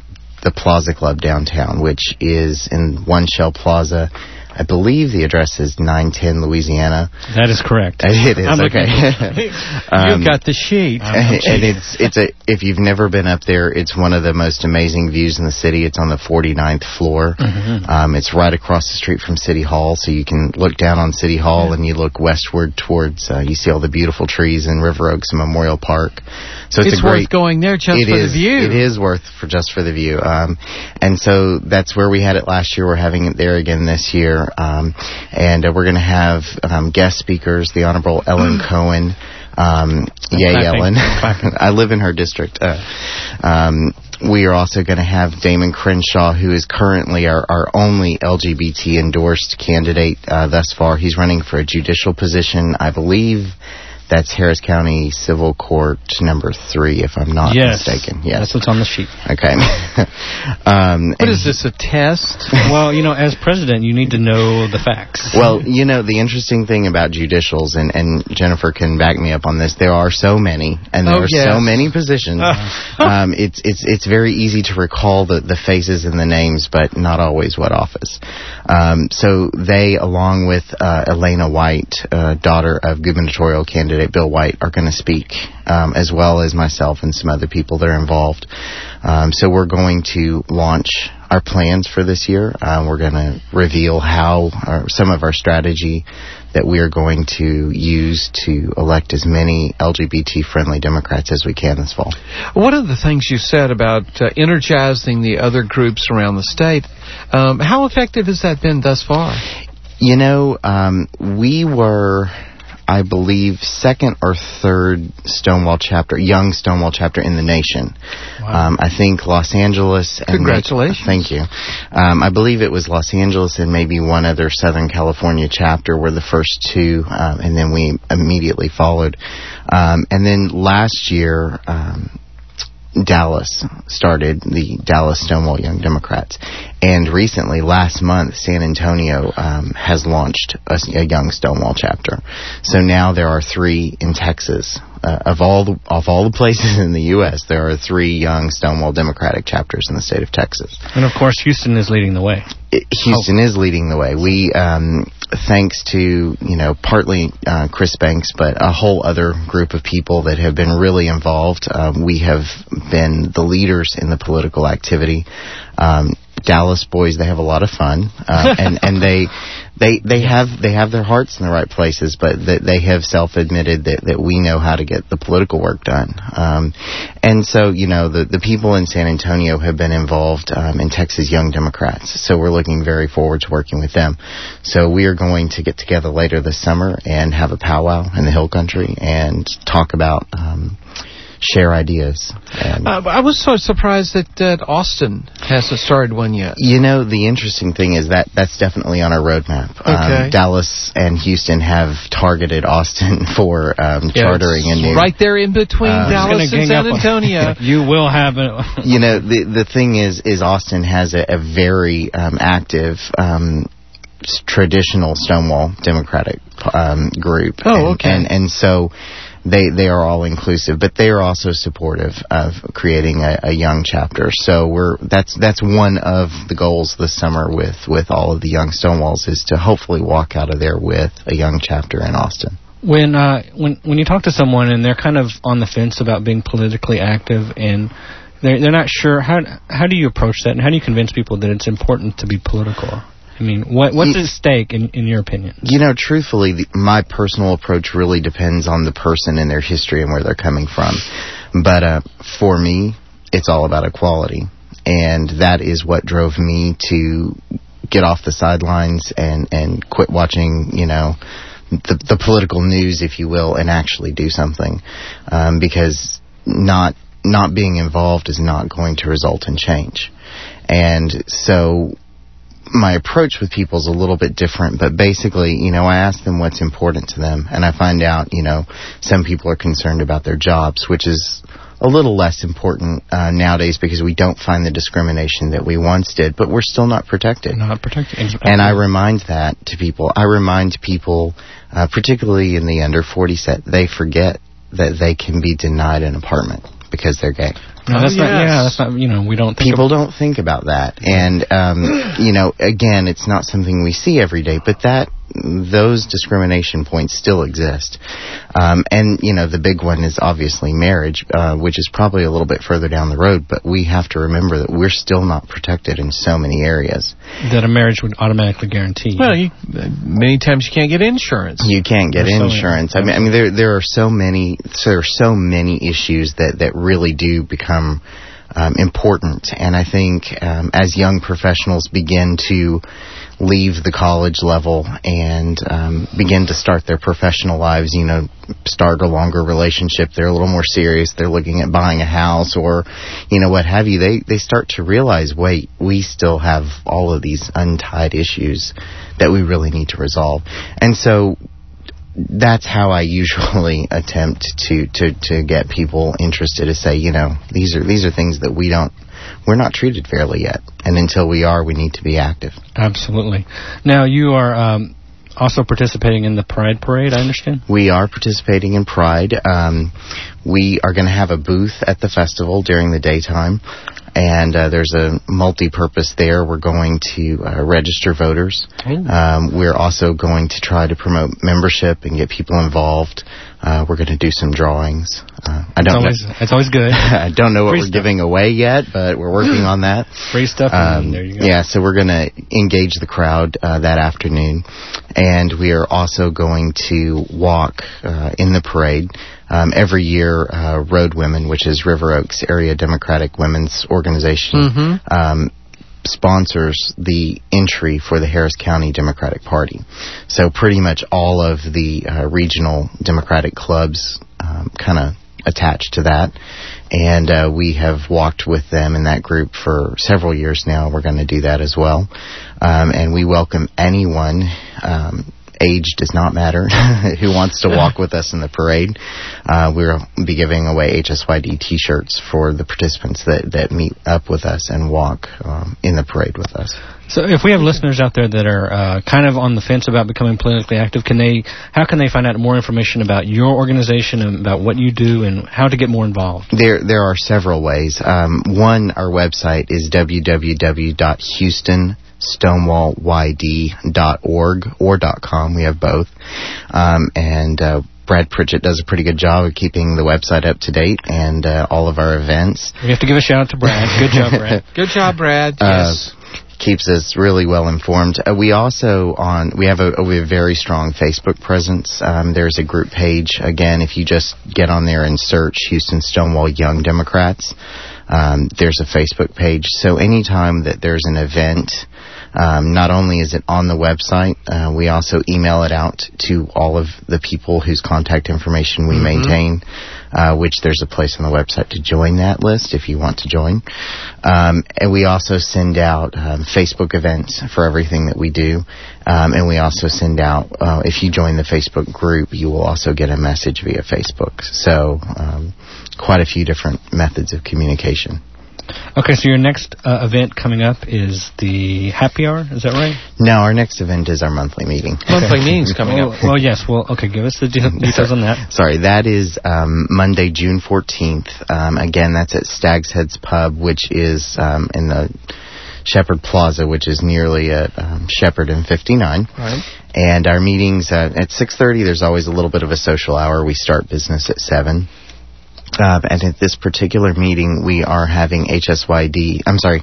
the Plaza Club downtown, which is in One Shell Plaza. I believe the address is 910 Louisiana. That is correct. It is, okay. You've got the sheet. And if you've never been up there, it's one of the most amazing views in the city. It's on the 49th floor. Mm-hmm. It's right across the street from City Hall, so you can look down on City Hall and you look westward towards, you see all the beautiful trees in River Oaks and Memorial Park. So it's worth going there just for the view. It is worth just for the view. And so that's where we had it last year. We're having it there again this year. And we're going to have guest speakers, the Honorable Ellen Cohen. Yay, Ellen. I live in her district. We are also going to have Damon Crenshaw, who is currently our only LGBT-endorsed candidate thus far. He's running for a judicial position, I believe. That's Harris County Civil Court number 3, if I'm not mistaken. Yes, that's what's on the sheet. Okay. What is this, a test? Well, as president, you need to know the facts. Well, the interesting thing about judicials, and Jennifer can back me up on this, there are so many, and there are so many positions. It's very easy to recall the faces and the names, but not always what office. So they, along with Elena White, daughter of gubernatorial candidate Bill White, are going to speak, as well as myself and some other people that are involved. So we're going to launch our plans for this year. We're going to reveal some of our strategy that we are going to use to elect as many LGBT-friendly Democrats as we can this fall. One of the things you said about energizing the other groups around the state, how effective has that been thus far? We were, I believe, second or third young Stonewall chapter in the nation. Wow. I think Los Angeles. Congratulations. Thank you. I believe it was Los Angeles and maybe one other Southern California chapter were the first two, and then we immediately followed. And then last year, Dallas started the Dallas Stonewall Young Democrats. And recently, last month, San Antonio has launched a young Stonewall chapter. So now there are 3 in Texas. Of all the places in the U.S., there are 3 young Stonewall Democratic chapters in the state of Texas. And of course, Houston is leading the way. Houston is leading the way. We, thanks to, partly Chris Banks, but a whole other group of people that have been really involved. We have been the leaders in the political activity. Dallas boys, they have a lot of fun, and they have their hearts in the right places, but they have self-admitted that we know how to get the political work done. And so, the people in San Antonio have been involved in Texas Young Democrats, so we're looking very forward to working with them. So we are going to get together later this summer and have a powwow in the Hill Country and talk about share ideas. I was so surprised that Austin hasn't started one yet. The interesting thing is that's definitely on our roadmap. Okay. Dallas and Houston have targeted Austin for chartering a new... Right there in between Dallas and San Antonio. You will have it. The thing is Austin has a very active... traditional Stonewall Democratic group. Oh, okay. And so they are all inclusive, but they are also supportive of creating a young chapter. So that's one of the goals this summer with all of the young Stonewalls, is to hopefully walk out of there with a young chapter in Austin. When you talk to someone and they're kind of on the fence about being politically active and they're not sure, how do you approach that, and how do you convince people that it's important to be political? I mean, what's at stake in your opinion? Truthfully, my personal approach really depends on the person and their history and where they're coming from. But for me, it's all about equality. And that is what drove me to get off the sidelines and quit watching, the political news, if you will, and actually do something. Because not being involved is not going to result in change. And so... my approach with people is a little bit different, but basically, I ask them what's important to them, and I find out, some people are concerned about their jobs, which is a little less important nowadays because we don't find the discrimination that we once did, but we're still not protected. Not protected. And I remind that to people. I remind people, particularly in the under 40 set, they forget that they can be denied an apartment because they're gay. No, that's not, we don't think people don't think about that. And, again, it's not something we see every day, but those discrimination points still exist. And, the big one is obviously marriage, which is probably a little bit further down the road, but we have to remember that we're still not protected in so many areas. That a marriage would automatically guarantee. Well, many times you can't get insurance. You can't get insurance. So I mean, there are so many issues that really do become important. And I think as young professionals begin to leave the college level and begin to start their professional lives, start a longer relationship, they're a little more serious, they're looking at buying a house or, what have you, they start to realize, wait, we still have all of these untied issues that we really need to resolve. And so that's how I usually attempt to get people interested, to say, these are things that we're not treated fairly yet. And until we are, we need to be active. Absolutely. Now, you are also participating in the Pride Parade, I understand? We are participating in Pride. We are going to have a booth at the festival during the daytime. And there's a multi-purpose there. We're going to register voters. We're also going to try to promote membership and get people involved. We're going to do some drawings. It's always good. I don't know what we're giving away yet, but we're working on that. Free stuff. There you go. Yeah, so we're going to engage the crowd that afternoon. And we are also going to walk in the parade. Every year, Road Women, which is River Oaks Area Democratic Women's Organization, sponsors the entry for the Harris County Democratic Party. So pretty much all of the regional Democratic clubs kind of attached to that. And we have walked with them in that group for several years now. We're going to do that as well. And we welcome anyone. Age does not matter. Who wants to walk with us in the parade? We'll be giving away HSYD T-shirts for the participants that meet up with us and walk in the parade with us. So if we have listeners out there that are kind of on the fence about becoming politically active, how can they find out more information about your organization and about what you do and how to get more involved? There are several ways. One, our website is www.houstonstonewallyd.org or .com. We have both. And Brad Pritchett does a pretty good job of keeping the website up to date and all of our events. We have to give a shout out to Brad. Good job, Brad. Good job, Brad. Yes. Keeps us really well informed. We also we have a very strong Facebook presence. There's a group page. Again, if you just get on there and search Houston Stonewall Young Democrats, there's a Facebook page. So anytime that there's an event, not only is it on the website, we also email it out to all of the people whose contact information we maintain, which there's a place on the website to join that list if you want to join. And we also send out Facebook events for everything that we do. And we also send out, if you join the Facebook group, you will also get a message via Facebook. So quite a few different methods of communication. Okay, so your next event coming up is the happy hour, is that right? No, our next event is our monthly meeting. Monthly meeting's coming up. Well, yes. Well, okay, give us the details on that. Sorry, that is Monday, June 14th. Again, that's at Stag's Heads Pub, which is in the Shepherd Plaza, which is nearly at Shepherd and 59. Right. And our meetings at 6:30, there's always a little bit of a social hour. We start business at 7. And at this particular meeting, we are having HISD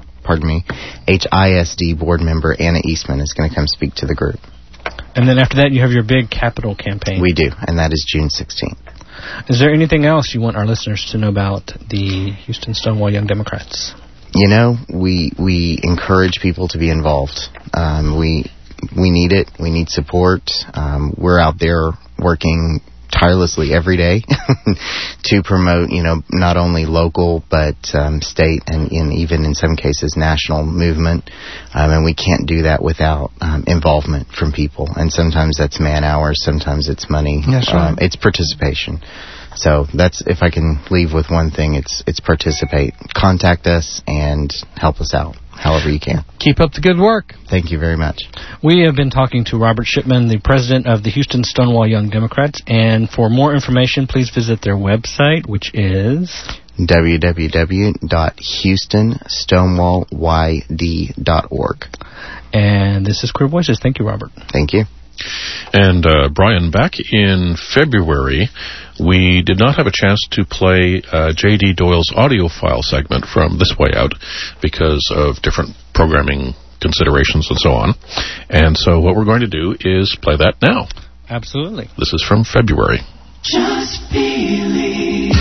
board member Anna Eastman is going to come speak to the group. And then after that, you have your big capital campaign. We do, and that is June 16th. Is there anything else you want our listeners to know about the Houston Stonewall Young Democrats? We encourage people to be involved. We need it. We need support. We're out there working tirelessly every day to promote, not only local but state and even in some cases national movement. And we can't do that without involvement from people. And sometimes that's man hours, sometimes it's money. Yes, right. It's participation. So that's, if I can leave with one thing, it's participate. Contact us and help us out however you can. Keep up the good work. Thank you very much. We have been talking to Robert Shipman, the president of the Houston Stonewall Young Democrats. And for more information, please visit their website, which is www.houstonstonewallyd.org. And this is Queer Voices. Thank you, Robert. Thank you. And Brian, back in February, we did not have a chance to play J.D. Doyle's audio file segment from This Way Out because of different programming considerations and so on. And so what we're going to do is play that now. Absolutely. This is from February. Just believe.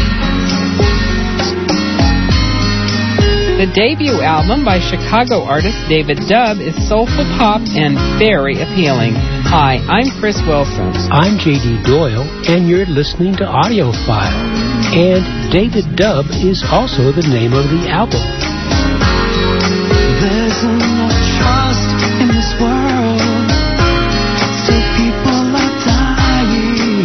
The debut album by Chicago artist David Dubb is soulful pop and very appealing. Hi, I'm Chris Wilson. I'm J.D. Doyle, and you're listening to Audiophile. And David Dubb is also the name of the album. There's enough trust in this world, so people are dying.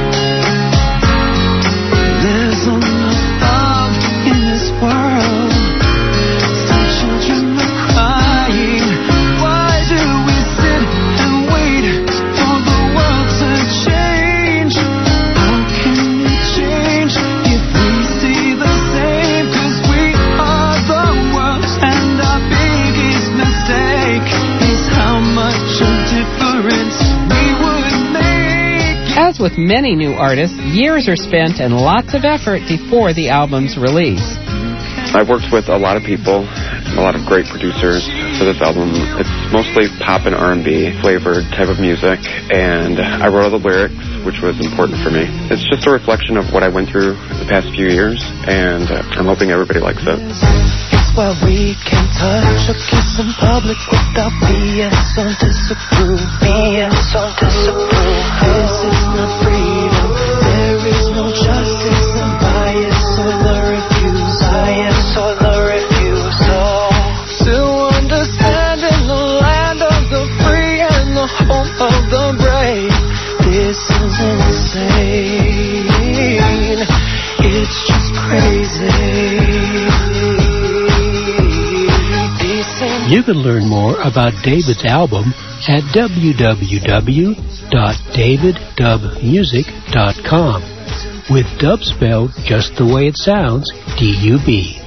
There's enough love in this world, so children are crying. Why do we sit and wait for the world to change? How can we change if we see the same? 'Cause we are the world, and our biggest mistake is how much a difference we would make. As with many new artists, years are spent and lots of effort before the album's release. I've worked with a lot of people, a lot of great producers for this album. It's mostly pop and R&B flavored type of music, and I wrote all the lyrics, which was important for me. It's just a reflection of what I went through the past few years, and I'm hoping everybody likes it. It's where we can touch or kiss in public without BS or disapprove. BS or disapprove. This is not freedom. There is no justice and bias or the refuse. Bias or the refusal. Still understanding the land of the free and the home of the brave. This is insane. It's just crazy. You can learn more about David's album at www.daviddubmusic.com, with dub spelled just the way it sounds, D-U-B.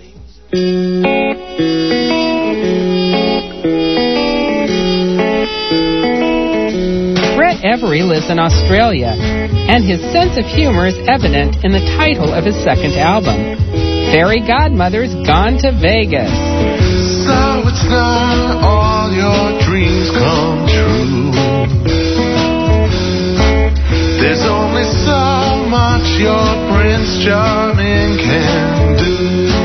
Brett Every lives in Australia, and his sense of humor is evident in the title of his second album, Fairy Godmother's Gone to Vegas. So it's not all your dreams come true. There's only so much your Prince Charming can do.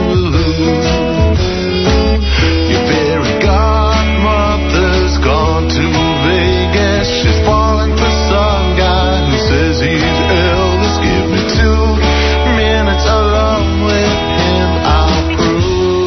Your fairy godmother's gone to Vegas. She's falling for some guy who says he's Elvis. Give me 2 minutes alone with him, I'll prove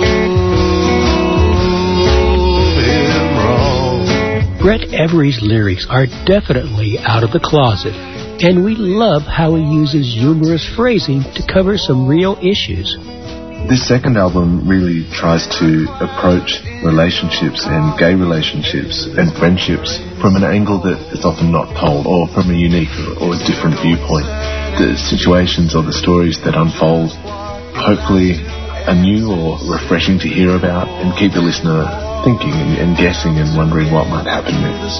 him wrong. Brett Every's lyrics are definitely out of the closet, and we love how he uses humorous phrasing to cover some real issues. This second album really tries to approach relationships and gay relationships and friendships from an angle that is often not told, or from a unique or a different viewpoint. The situations or the stories that unfold hopefully are new or refreshing to hear about, and keep the listener thinking and guessing and wondering what might happen next.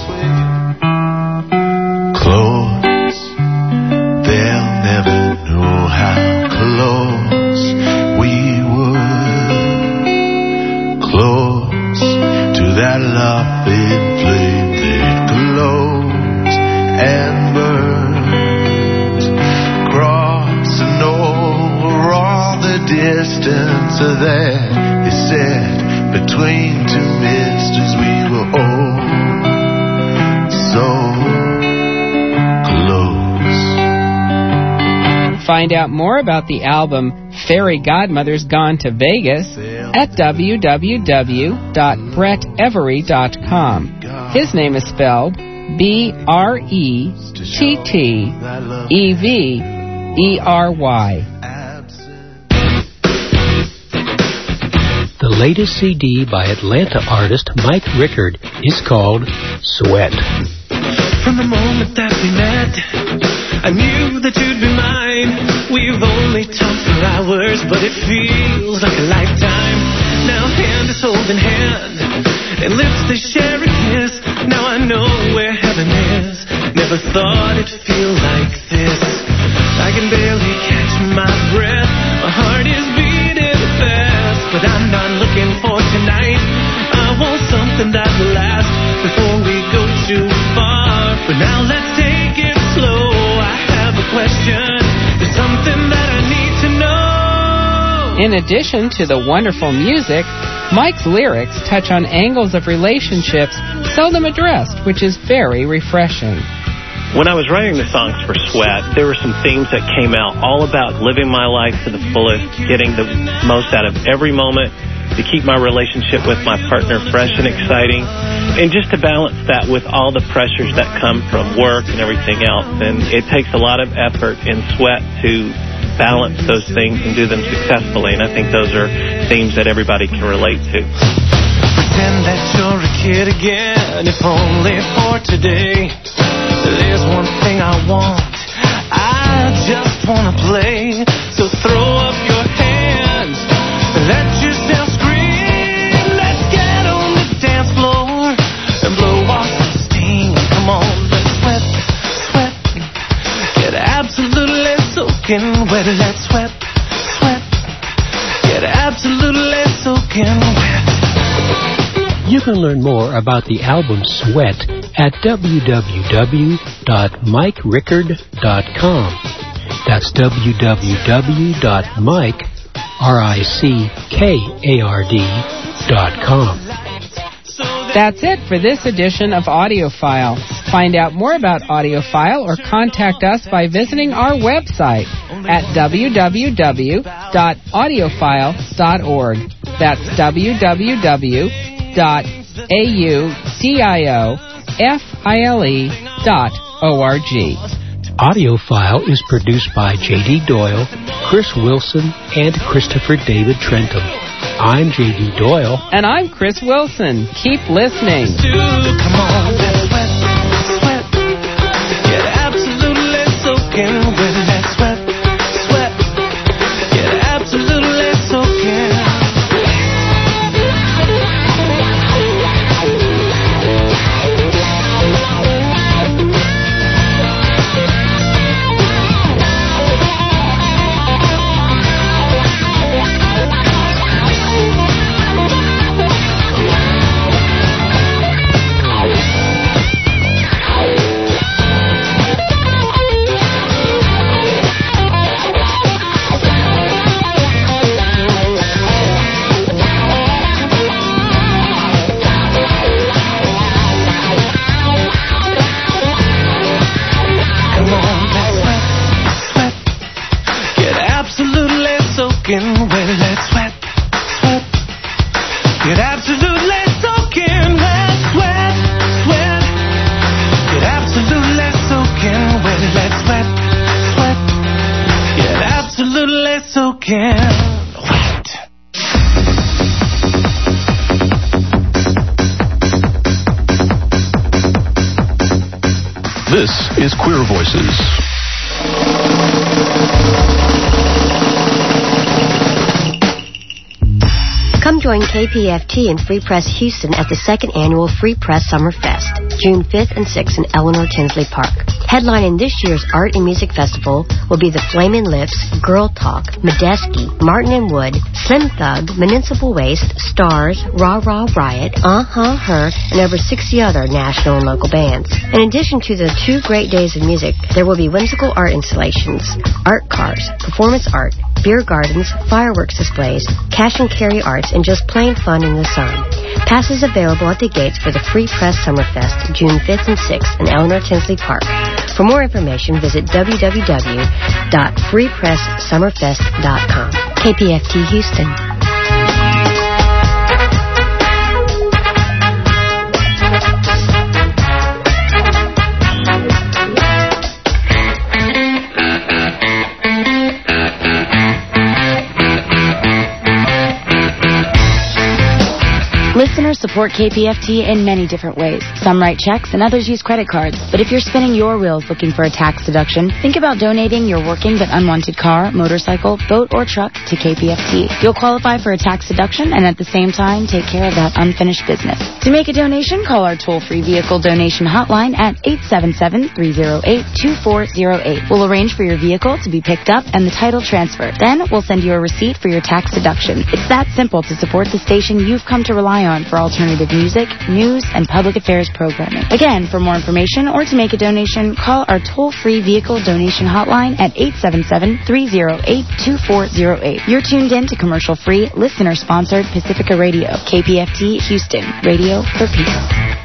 Close, they'll never know how close we were. Close to that loving flame that glows and burns. Crossing over all the distance that is set between two misters we were all so close. Find out more about the album Fairy Godmother's Gone to Vegas at www.brettevery.com. His name is spelled B-R-E-T-T-E-V-E-R-Y. The latest CD by Atlanta artist Mike Rickard is called Sweat. From the moment that we met, I knew that you'd be mine. We've only talked for hours, but it feels like a lifetime. Now hand is holding hand, and lips they share a kiss. Now I know where heaven is. Never thought it'd feel like this. I can barely catch my breath. My heart is beating fast, but I'm not looking for tonight. I want something that will last before we go too far. But now let's take it slow. I have a question. There's something that I need to know. In addition to the wonderful music, Mike's lyrics touch on angles of relationships seldom addressed, which is very refreshing. When I was writing the songs for Sweat, there were some themes that came out all about living my life to the fullest, getting the most out of every moment, to keep my relationship with my partner fresh and exciting, and just to balance that with all the pressures that come from work and everything else. And it takes a lot of effort in Sweat to balance those things and do them successfully, and I think those are themes that everybody can relate to. Pretend that you're a kid again, if only for today. There's one thing I want, I just wanna play. So throw up your hands, let yourself scream. Let's get on the dance floor and blow off the steam. Come on, let's sweat, sweat, get absolutely soaking wet. Let's sweat, sweat, get absolutely soaking wet. You can learn more about the album Sweat at www.mikerickard.com. That's www.mikerickard.com. That's it for this edition of AudioFile. Find out more about AudioFile or contact us by visiting our website at www.audiophile.org. That's www.audiophile.org. AudioFile is produced by J.D. Doyle, Chris Wilson, and Christopher David Trentham. I'm J.D. Doyle. And I'm Chris Wilson. Keep listening. Come on, let's sweat, sweat, get absolutely soaking wet. Let's sweat, sweat, get absolutely soaking. Let's sweat, sweat, get absolutely soaking wet. Sweat, sweat, get absolutely soaking wet. Let's sweat, sweat, get absolutely soaking wet. This is Queer Voices. Come join KPFT and Free Press Houston at the second annual Free Press Summer Fest, June 5th and 6th in Eleanor Tinsley Park. Headlining this year's Art and Music Festival will be the Flamin' Lips, Girl Talk, Medeski, Martin & Wood, Slim Thug, Municipal Waste, Stars, Rah Rah Riot, Her, and over 60 other national and local bands. In addition to the 2 great days of music, there will be whimsical art installations, art cars, performance art, beer gardens, fireworks displays, cash and carry arts, and just plain fun in the sun. Passes available at the gates for the Free Press Summerfest, June 5th and 6th in Eleanor Tinsley Park. For more information, visit www.freepresssummerfest.com. KPFT Houston. support KPFT in many different ways. Some write checks and others use credit cards. But if you're spinning your wheels looking for a tax deduction, think about donating your working but unwanted car, motorcycle, boat, or truck to KPFT. You'll qualify for a tax deduction and at the same time take care of that unfinished business. To make a donation, call our toll-free vehicle donation hotline at 877-308-2408. We'll arrange for your vehicle to be picked up and the title transferred. Then we'll send you a receipt for your tax deduction. It's that simple to support the station you've come to rely on for alternative music, news, and public affairs programming. Again, for more information or to make a donation, call our toll-free vehicle donation hotline at 877-308-2408. You're tuned in to commercial-free, listener-sponsored Pacifica Radio, KPFT Houston, radio for people.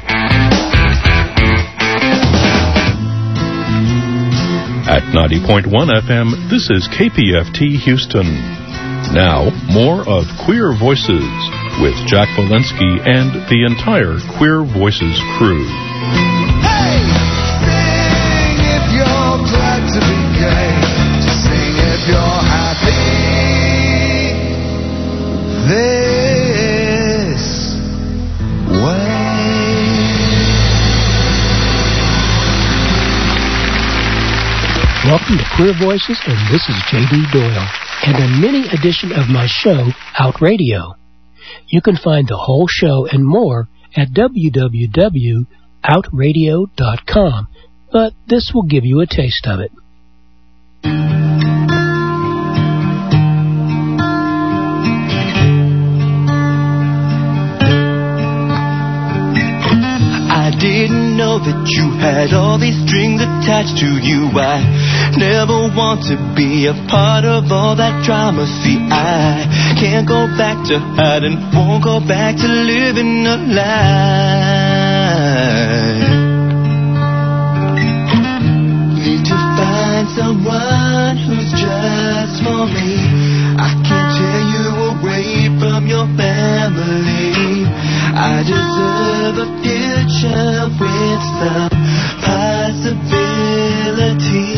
At 90.1 FM, this is KPFT Houston. Now, more of Queer Voices with Jack Valensky and the entire Queer Voices crew. Hey! Sing if you're glad to be gay. Sing if you're happy. This way. Welcome to Queer Voices, and this is J.D. Doyle, and a mini edition of my show, Out Radio. You can find the whole show and more at www.outradio.com, but this will give you a taste of it. I didn't know that you had all these strings attached to you. I never want to be a part of all that drama. See, I can't go back to hiding, won't go back to living a lie. Need to find someone who's just for me. I can't tear you away from your family. I deserve a future with some possibility.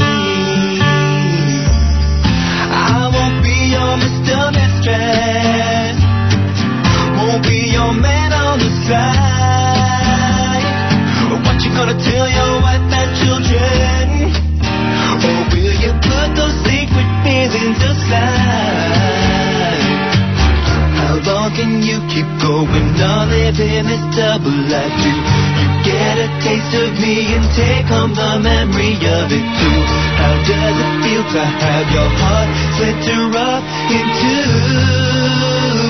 I won't be your Mr. Mistress, won't be your man on the side. What you gonna tell your wife and children? Or will you put those secret feelings aside? How long can you keep going on living this double life? Do you get a taste of me and take home the memory of it too? How does it feel to have your heart split up in two?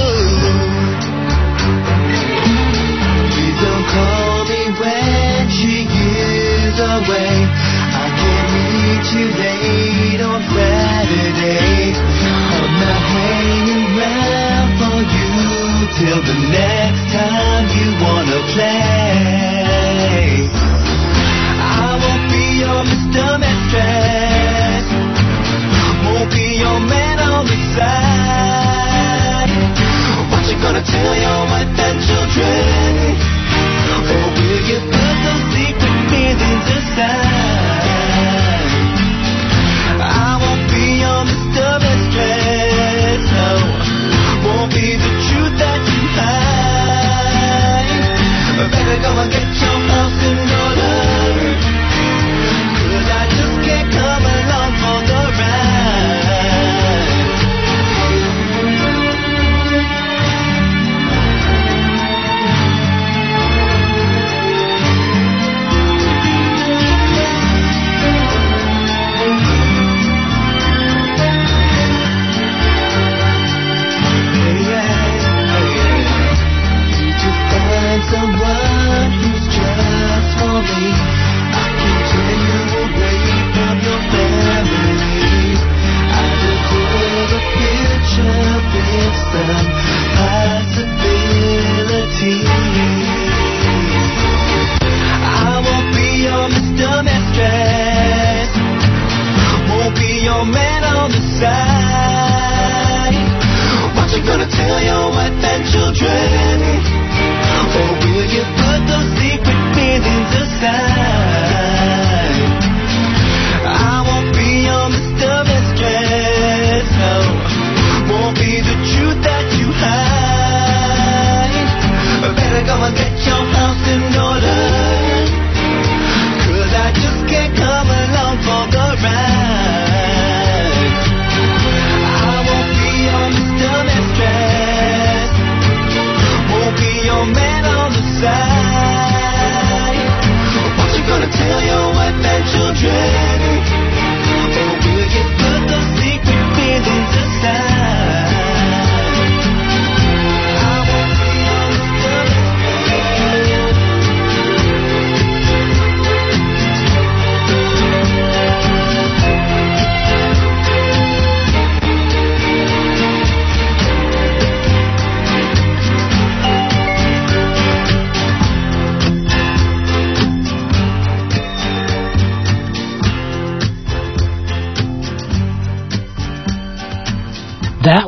Please don't call me when she is away. I can meet you late on Saturday. I'm not hanging around for you till the next time you wanna play. I won't be your Mr. Mistress, won't be your man on the side. What you gonna tell your wife and children? Or will you put those secret feelings aside? I won't be your Mr. Mistress, no. Won't be the truth that you hide.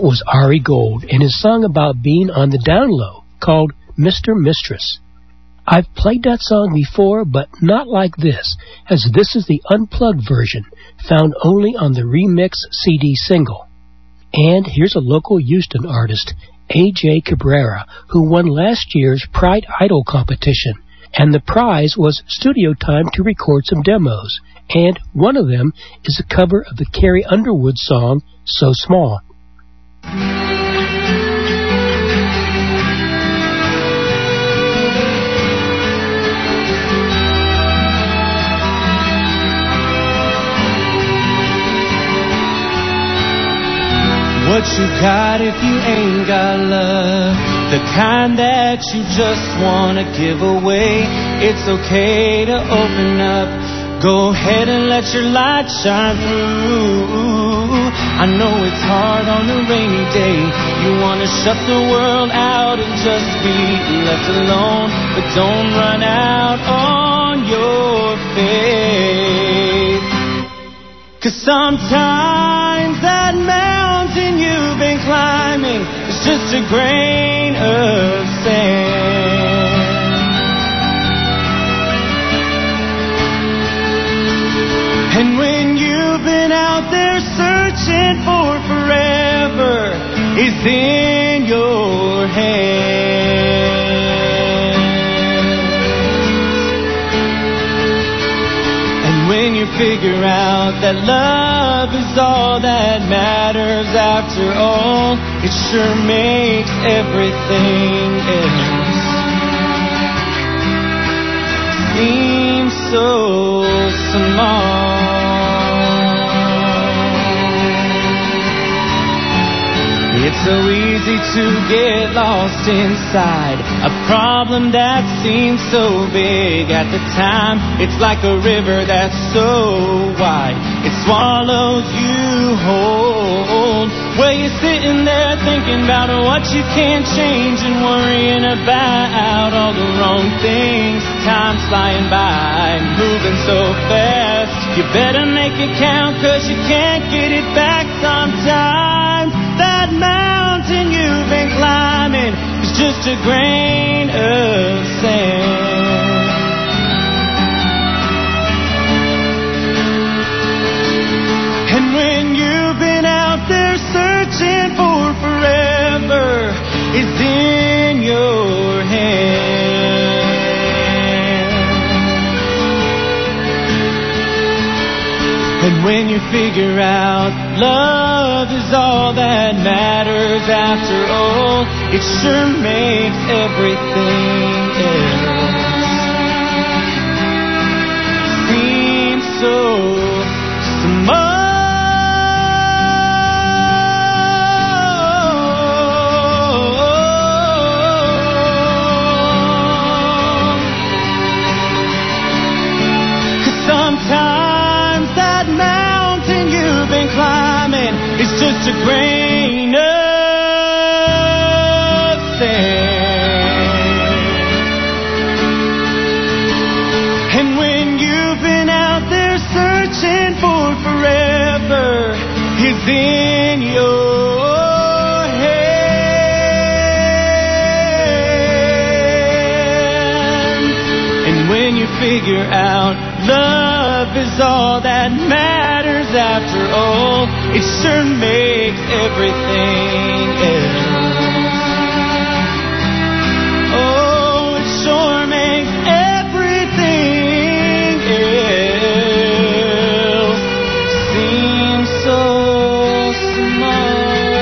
That was Ari Gold and his song about being on the down low called Mr. Mistress. I've played that song before, but not like this, as this is the unplugged version, found only on the Remix CD single. And here's a local Houston artist, A.J. Cabrera, who won last year's Pride Idol competition, and the prize was studio time to record some demos, and one of them is a cover of the Carrie Underwood song, So Small. What you got if you ain't got love? The kind that you just wanna give away. It's okay to open up. Go ahead and let your light shine through. I know it's hard on a rainy day. You wanna shut the world out and just be left alone. But don't run out on your faith. 'Cause sometimes that mountain you've been climbing is just a grain of sand. And when you've been out there searching for forever is in your hands. And when you figure out that love is all that matters after all, it sure makes everything else seem so small. It's so easy to get lost inside a problem that seems so big at the time. It's like a river that's so wide, it swallows you whole. Where you're sitting there thinking about what you can't change and worrying about all the wrong things. Time's flying by, moving so fast. You better make it count, 'cause you can't get it back. Sometimes that mountain you've been climbing is just a grain of sand. And when you've been out there searching for forever, it's in your hand. And when you figure out love is all that matters after all, it sure makes everything else seem so small. 'Cause sometimes that mountain you've been climbing is just a grain of sand. And when you've been out there searching for forever, is in your hands. And when you figure out love is all that matters after all, it sure makes everything else. Oh, it sure makes everything else seem so small.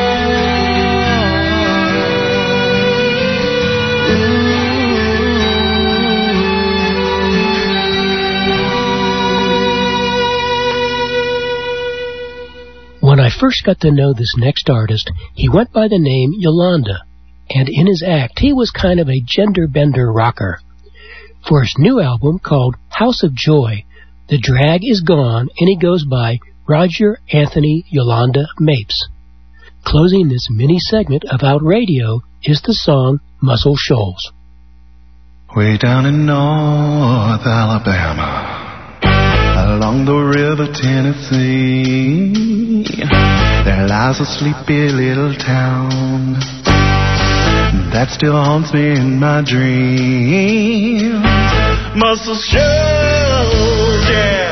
When I first got to know this next artist, he went by the name Yolanda, and in his act he was kind of a gender-bender rocker. For his new album called House of Joy, the drag is gone and he goes by Roger Anthony Yolanda Mapes. Closing this mini-segment of Out Radio is the song Muscle Shoals. Way down in North Alabama, along the river Tennessee, there lies has a sleepy little town that still haunts me in my dreams. Muscle Shoals, yeah.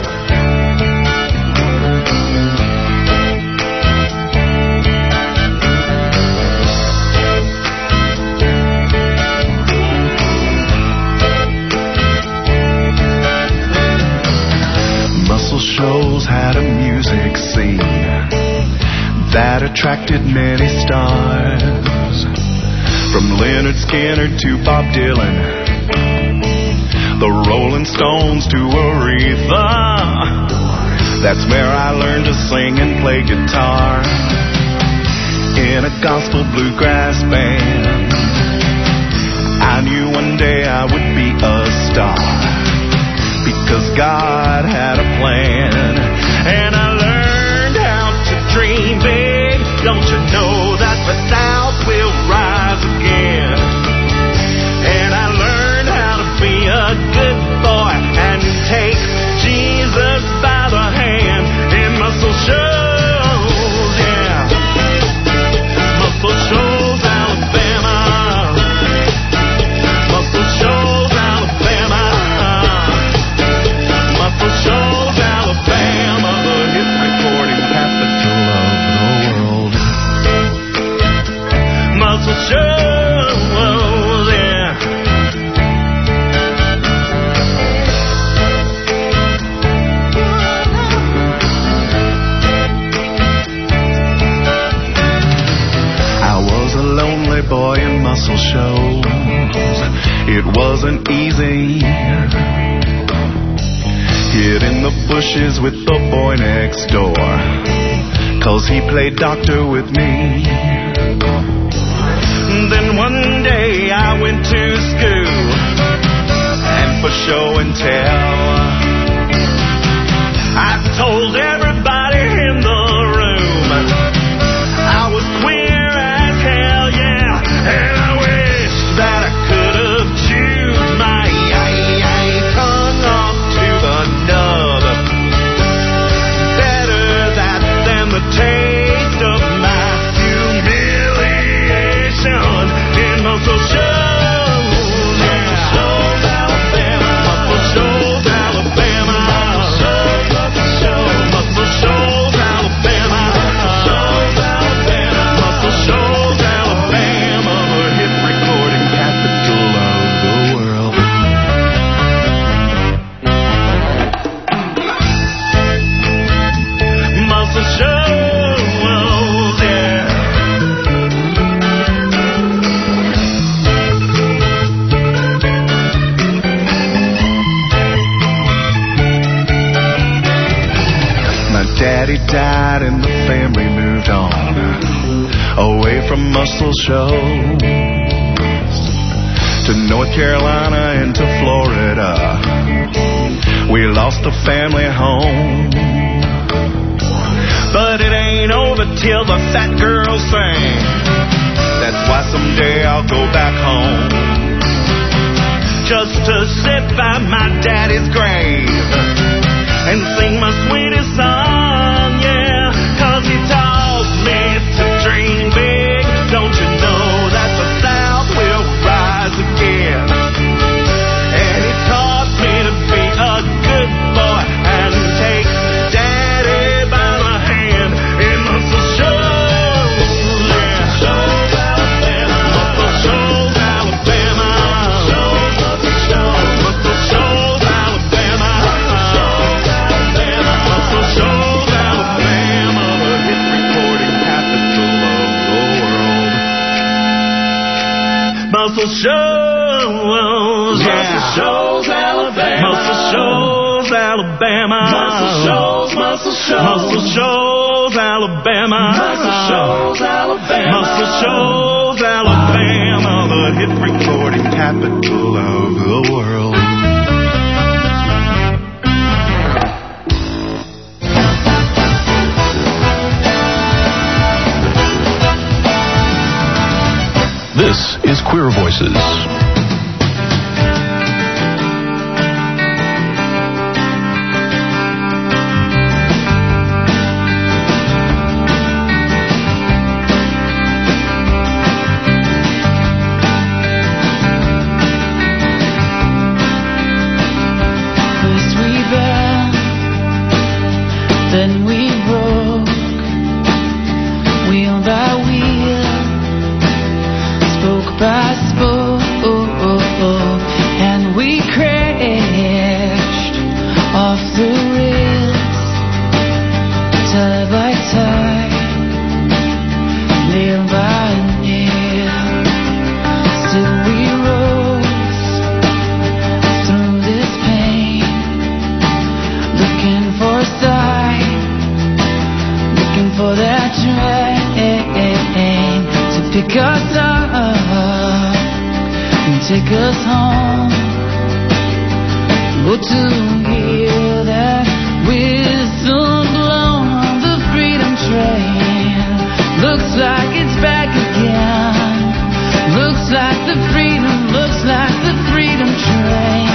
Muscle Shoals had a music scene that attracted many stars, from Leonard Skinner to Bob Dylan, the Rolling Stones to Aretha. That's where I learned to sing and play guitar in a gospel bluegrass band. I knew one day I would be a star, because God had a plan, and I learned how to dream big. Don't you know that the South will rise again? And I learned how to be a good boy and take Jesus by the hand in Muscle Shoals, yeah. Muscle Shoals, Alabama. Muscle Shoals, Alabama. Muscle Shoals, Alabama, the hit recording capital of the world. Muscle Shoals, yeah. I was a lonely boy in Muscle Shoals. It wasn't easy, hid in the bushes with the boy next door, 'cause he played doctor with me. Then one day I went to school, and for show and tell, I told everybody in the room I was queer as hell, yeah. And I wish that I could have chewed my tongue off to the nub. Better that than the taste of my humiliation in Muscle Shoals, yeah. Muscle Shoals, Alabama. Muscle Shoals, Alabama. Muscle Shoals, Alabama. Muscle Shoals, Alabama, the hit recording capital of the world. Muscle Shoals, yeah. My daddy died and the family moved on, away from Muscle Shoals, to North Carolina and to Florida. We lost the family home, but it ain't over till the fat girls sing. That's why someday I'll go back home, just to sit by my daddy's grave and sing my sweetest song, yeah. 'Cause he taught me to dream big. Don't you know that the South will rise again? And he taught me to be a good boy and take Daddy by the hand in Muscle Shoals, yeah. Shoals, Alabama. Muscle Shoals, Alabama. Muscle Shoals, Alabama. Muscle Shoals, Alabama, the hit recording capital of the world. Muscle Shoals, yeah. Muscle Shoals, Alabama. Muscle Shoals, Alabama. Muscle Shoals, Muscle Shoals. Muscle Shoals, Alabama. Muscle Shoals, Alabama. Muscle Shoals, Alabama, the hit recording capital of the world. This is Queer Voices. take us home. But to hear that whistle blow on the freedom train, looks like it's back again. Looks like the freedom train.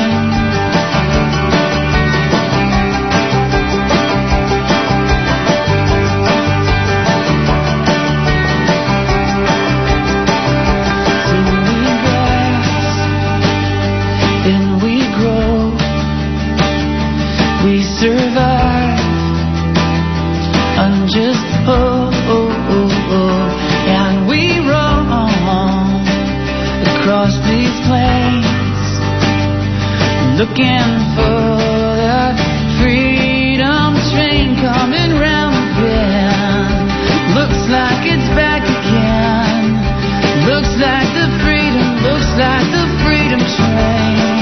Survive and just and we roam across these plains, looking for that freedom train coming round the bend. Looks like it's back again. Looks like the freedom train.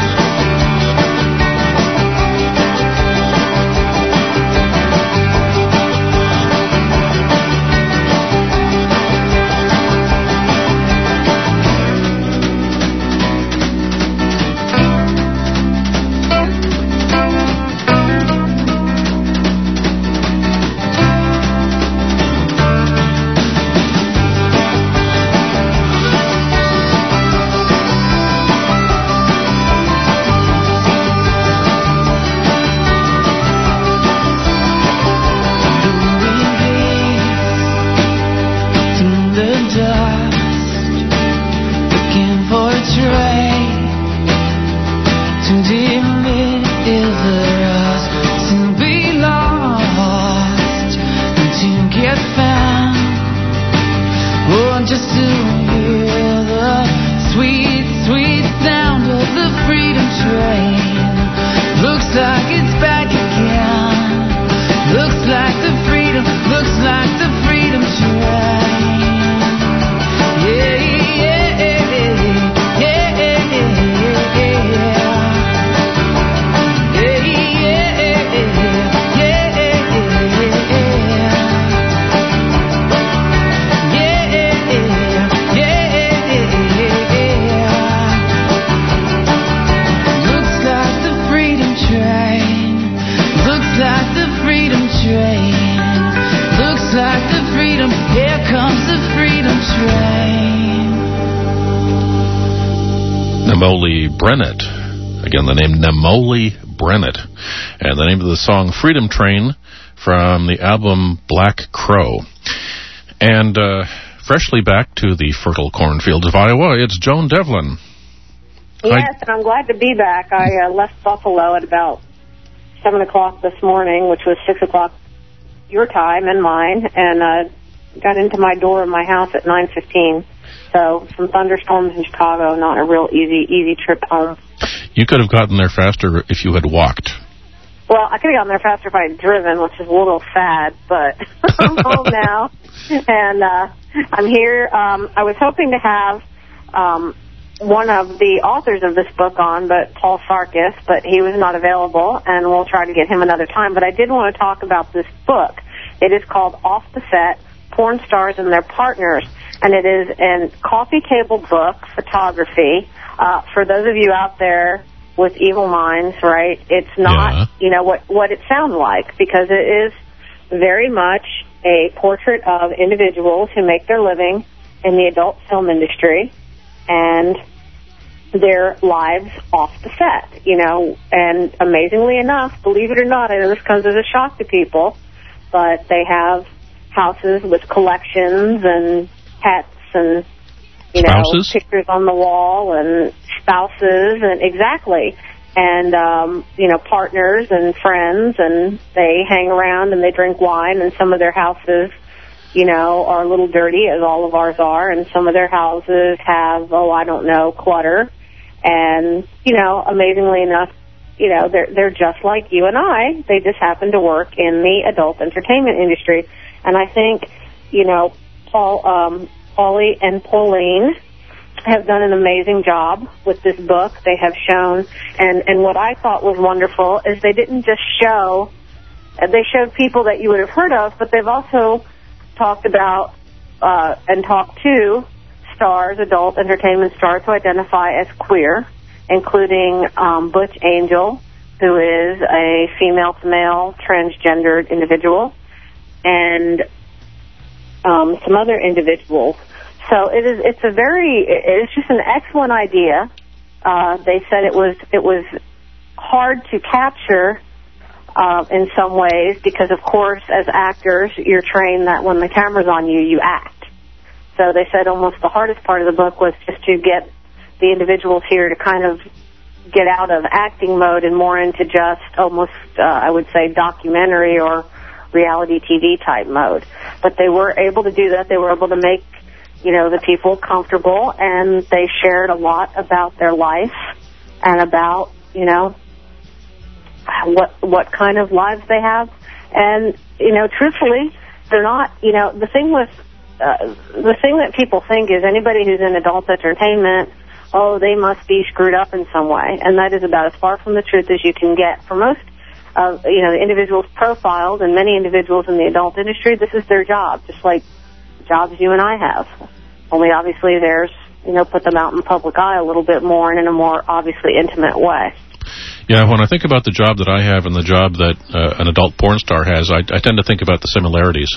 Nemoli Brennett. Again, the name Nemoli Brennett. And the name of the song, Freedom Train, from the album Black Crow. And freshly back to the fertile cornfields of Iowa, it's Joan Devlin. Yes, and I'm glad to be back. I left Buffalo at about 7 o'clock this morning, which was 6 o'clock your time and mine, and got into my door of my house at 9:15. So some thunderstorms in Chicago, not a real easy trip home. You could have gotten there faster if you had walked. Well, I could have gotten there faster if I had driven, which is a little sad, but I'm home now, and I'm here. I was hoping to have one of the authors of this book on, but Paul Sarkis, but he was not available, and we'll try to get him another time. But I did want to talk about this book. It is called Off the Set, Porn Stars and Their Partners, and it is a coffee table book, photography. For those of you out there with evil minds, right, it's not, what it sounds like, because it is very much a portrait of individuals who make their living in the adult film industry and their lives off the set, and amazingly enough, believe it or not, I know this comes as a shock to people, but they have houses with collections and pets and, spouses? Pictures on the wall and spouses and exactly. And, partners and friends, and they hang around and they drink wine, and some of their houses, are a little dirty, as all of ours are, and some of their houses have, clutter. And, amazingly enough, they're just like you and I. They just happen to work in the adult entertainment industry. And I think, Paulie and Pauline have done an amazing job with this book. They have shown, and what I thought was wonderful is they didn't just show, they showed people that you would have heard of, but they've also talked about and talked to stars, adult entertainment stars, who identify as queer, including Butch Angel, who is a female-to-male transgendered individual, and some other individuals. So it's just an excellent idea. They said it was hard to capture in some ways because, of course, as actors, you're trained that when the camera's on you, you act. So they said almost the hardest part of the book was just to get the individuals here to kind of get out of acting mode and more into just almost, I would say, documentary or reality TV type mode. But they were able to do that. They were able to make, the people comfortable, and they shared a lot about their life and about, what kind of lives they have. And, truthfully, they're not, the thing that people think is anybody who's in adult entertainment, they must be screwed up in some way. And that is about as far from the truth as you can get. For most of, the individuals profiled and many individuals in the adult industry, this is their job, just like jobs you and I have. Only obviously theirs, put them out in the public eye a little bit more and in a more obviously intimate way. Yeah, when I think about the job that I have and the job that an adult porn star has, I tend to think about the similarities.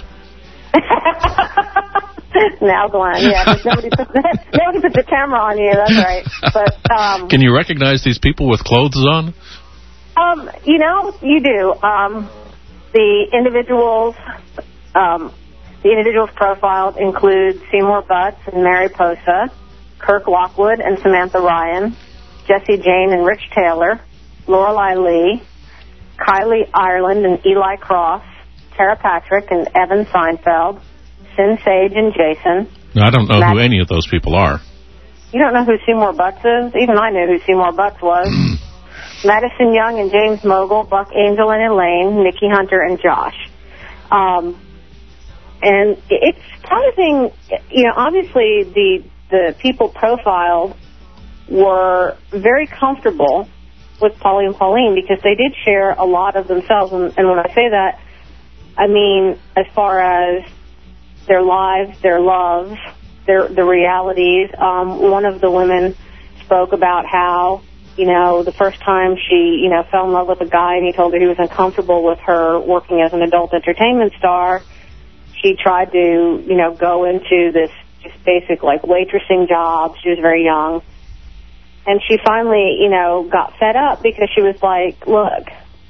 Now, Glenn, yeah, nobody puts the camera on you, that's right. But can you recognize these people with clothes on? You do. The individuals profiled include Seymour Butts and Mary Posa, Kirk Lockwood and Samantha Ryan, Jesse Jane and Rich Taylor, Lorelei Lee, Kylie Ireland and Eli Cross, Tara Patrick and Evan Seinfeld, Sin Sage and Jason. No, I don't know who any of those people are. You don't know who Seymour Butts is? Even I knew who Seymour Butts was. Madison Young and James Mogul, Buck Angel and Elaine, Nikki Hunter and Josh. And it's promising, obviously the people profiled were very comfortable with Polly and Pauline because they did share a lot of themselves. And when I say that, I mean as far as their lives, their loves, the realities. One of the women spoke about how, the first time she, fell in love with a guy and he told her he was uncomfortable with her working as an adult entertainment star, she tried to, go into this just basic, waitressing job. She was very young. And she finally, got fed up because she was like, look,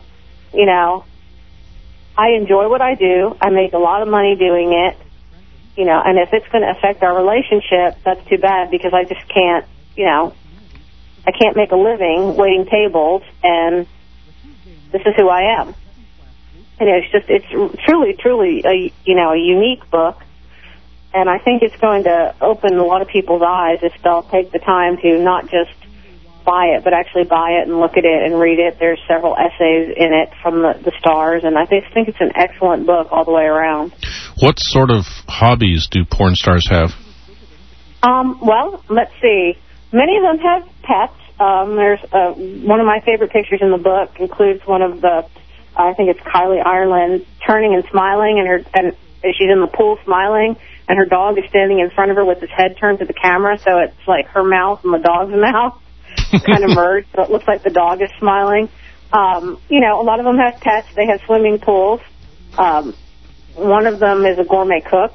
I enjoy what I do. I make a lot of money doing it. And if it's going to affect our relationship, that's too bad because I just can't, I can't make a living waiting tables, and this is who I am. And it's truly a unique book, and I think it's going to open a lot of people's eyes if they'll take the time to not just buy it, but actually buy it and look at it and read it. There's several essays in it from the stars, and I think it's an excellent book all the way around. What sort of hobbies do porn stars have? Well, let's see. Many of them have pets. There's one of my favorite pictures in the book includes one of the, I think it's Kylie Ireland, turning and smiling, and she's in the pool smiling, and her dog is standing in front of her with his head turned to the camera, so it's like her mouth and the dog's mouth kind of merged, so it looks like the dog is smiling. A lot of them have pets. They have swimming pools. One of them is a gourmet cook.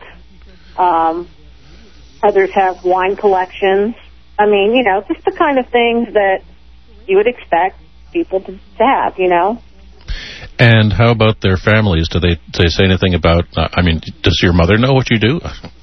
Others have wine collections. I mean, just the kind of things that you would expect people to have, And how about their families? Do they say anything about, does your mother know what you do?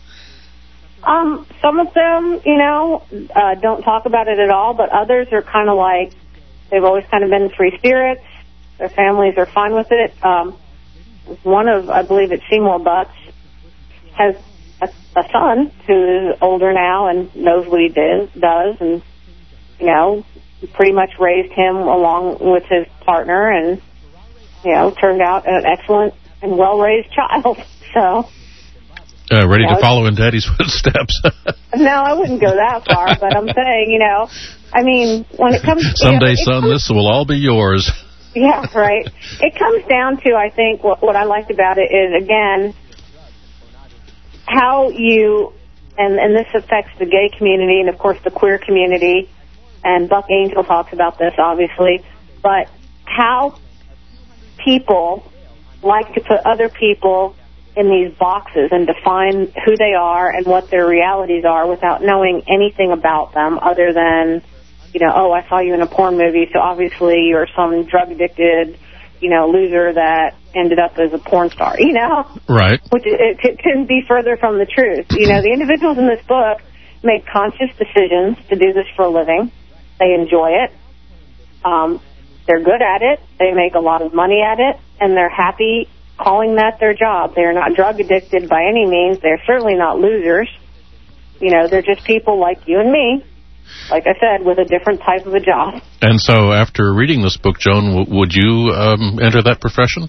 Some of them, don't talk about it at all, but others are kind of like, they've always kind of been free spirits. Their families are fine with it. One of, I believe it's Seymour Butts, has a son who is older now and knows what he does, and, pretty much raised him along with his partner and, turned out an excellent and well-raised child, so... ready to follow in Daddy's footsteps. No, I wouldn't go that far, but I'm saying, when it comes... Someday, son, this will all be yours. Yeah, right. It comes down to, I think, what I liked about it is, again, how you and this affects the gay community and, of course, the queer community, and Buck Angel talks about this, obviously, but how people like to put other people in these boxes and define who they are and what their realities are without knowing anything about them other than, oh, I saw you in a porn movie, so obviously you're some drug-addicted, loser that ended up as a porn star, Right. Which it couldn't be further from the truth. The individuals in this book make conscious decisions to do this for a living. They enjoy it. They're good at it. They make a lot of money at it, and they're happy calling that their job. They're not drug addicted by any means. They're certainly not losers. They're just people like you and me, like I said, with a different type of a job. And so after reading this book, Joan, would you enter that profession?